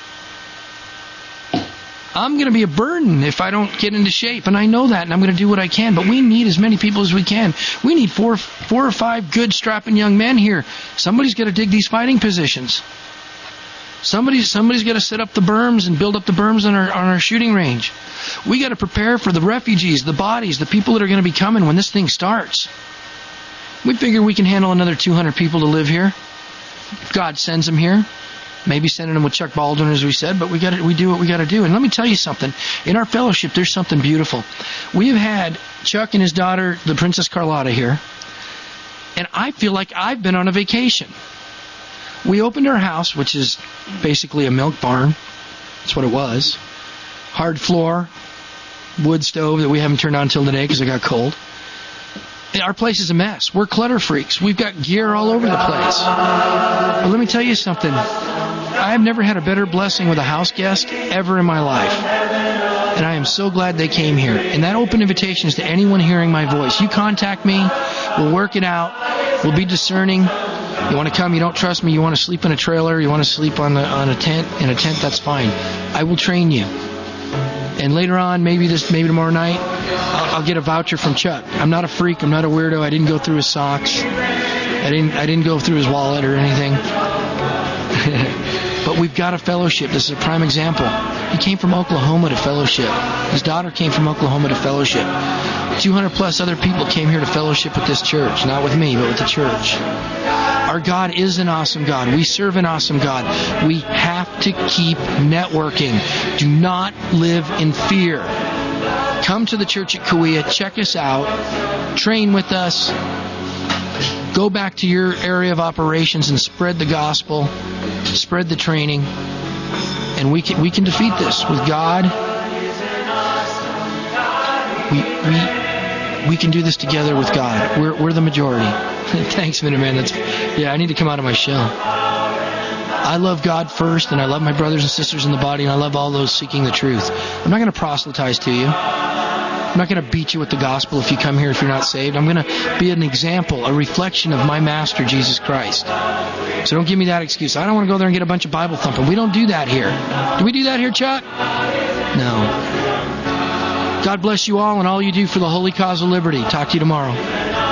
I'm going to be a burden if I don't get into shape, and I know that, and I'm going to do what I can. But we need as many people as we can. We need four or five good strapping young men here. Somebody's got to dig these fighting positions. Somebody's got to set up the berms and build up the berms on our shooting range. We got to prepare for the refugees, the bodies, the people that are going to be coming when this thing starts. We figure we can handle another 200 people to live here. If God sends them here. Maybe sending them with Chuck Baldwin, as we said, but we do what we got to do. And let me tell you something. In our fellowship, there's something beautiful. We have had Chuck and his daughter, the Princess Carlotta, here, and I feel like I've been on a vacation. We opened our house, which is basically a milk barn. That's what it was. Hard floor, wood stove that we haven't turned on until today because it got cold. And our place is a mess. We're clutter freaks. We've got gear all over the place. But let me tell you something. I have never had a better blessing with a house guest ever in my life. And I am so glad they came here. And that open invitation is to anyone hearing my voice. You contact me. We'll work it out. We'll be discerning. You want to come, you don't trust me, you want to sleep in a trailer, you want to sleep on a tent, in a tent, that's fine. I will train you. And later on, maybe tomorrow night, I'll get a voucher from Chuck. I'm not a freak, I'm not a weirdo, I didn't go through his socks. I didn't go through his wallet or anything. But we've got a fellowship. This is a prime example. He came from Oklahoma to fellowship. His daughter came from Oklahoma to fellowship. 200 plus other people came here to fellowship with this church. Not with me, but with the church. Our God is an awesome God. We serve an awesome God. We have to keep networking. Do not live in fear. Come to the church at Kauai. Check us out. Train with us. Go back to your area of operations and spread the gospel. Spread the training. And we can defeat this with God. We can do this together with God. We're the majority. Thanks, Minuteman. I need to come out of my shell. I love God first, and I love my brothers and sisters in the body, and I love all those seeking the truth. I'm not going to proselytize to you. I'm not going to beat you with the gospel if you come here if you're not saved. I'm going to be an example, a reflection of my Master, Jesus Christ. So don't give me that excuse. I don't want to go there and get a bunch of Bible thumping. We don't do that here. Do we do that here, Chuck? No. God bless you all and all you do for the holy cause of liberty. Talk to you tomorrow.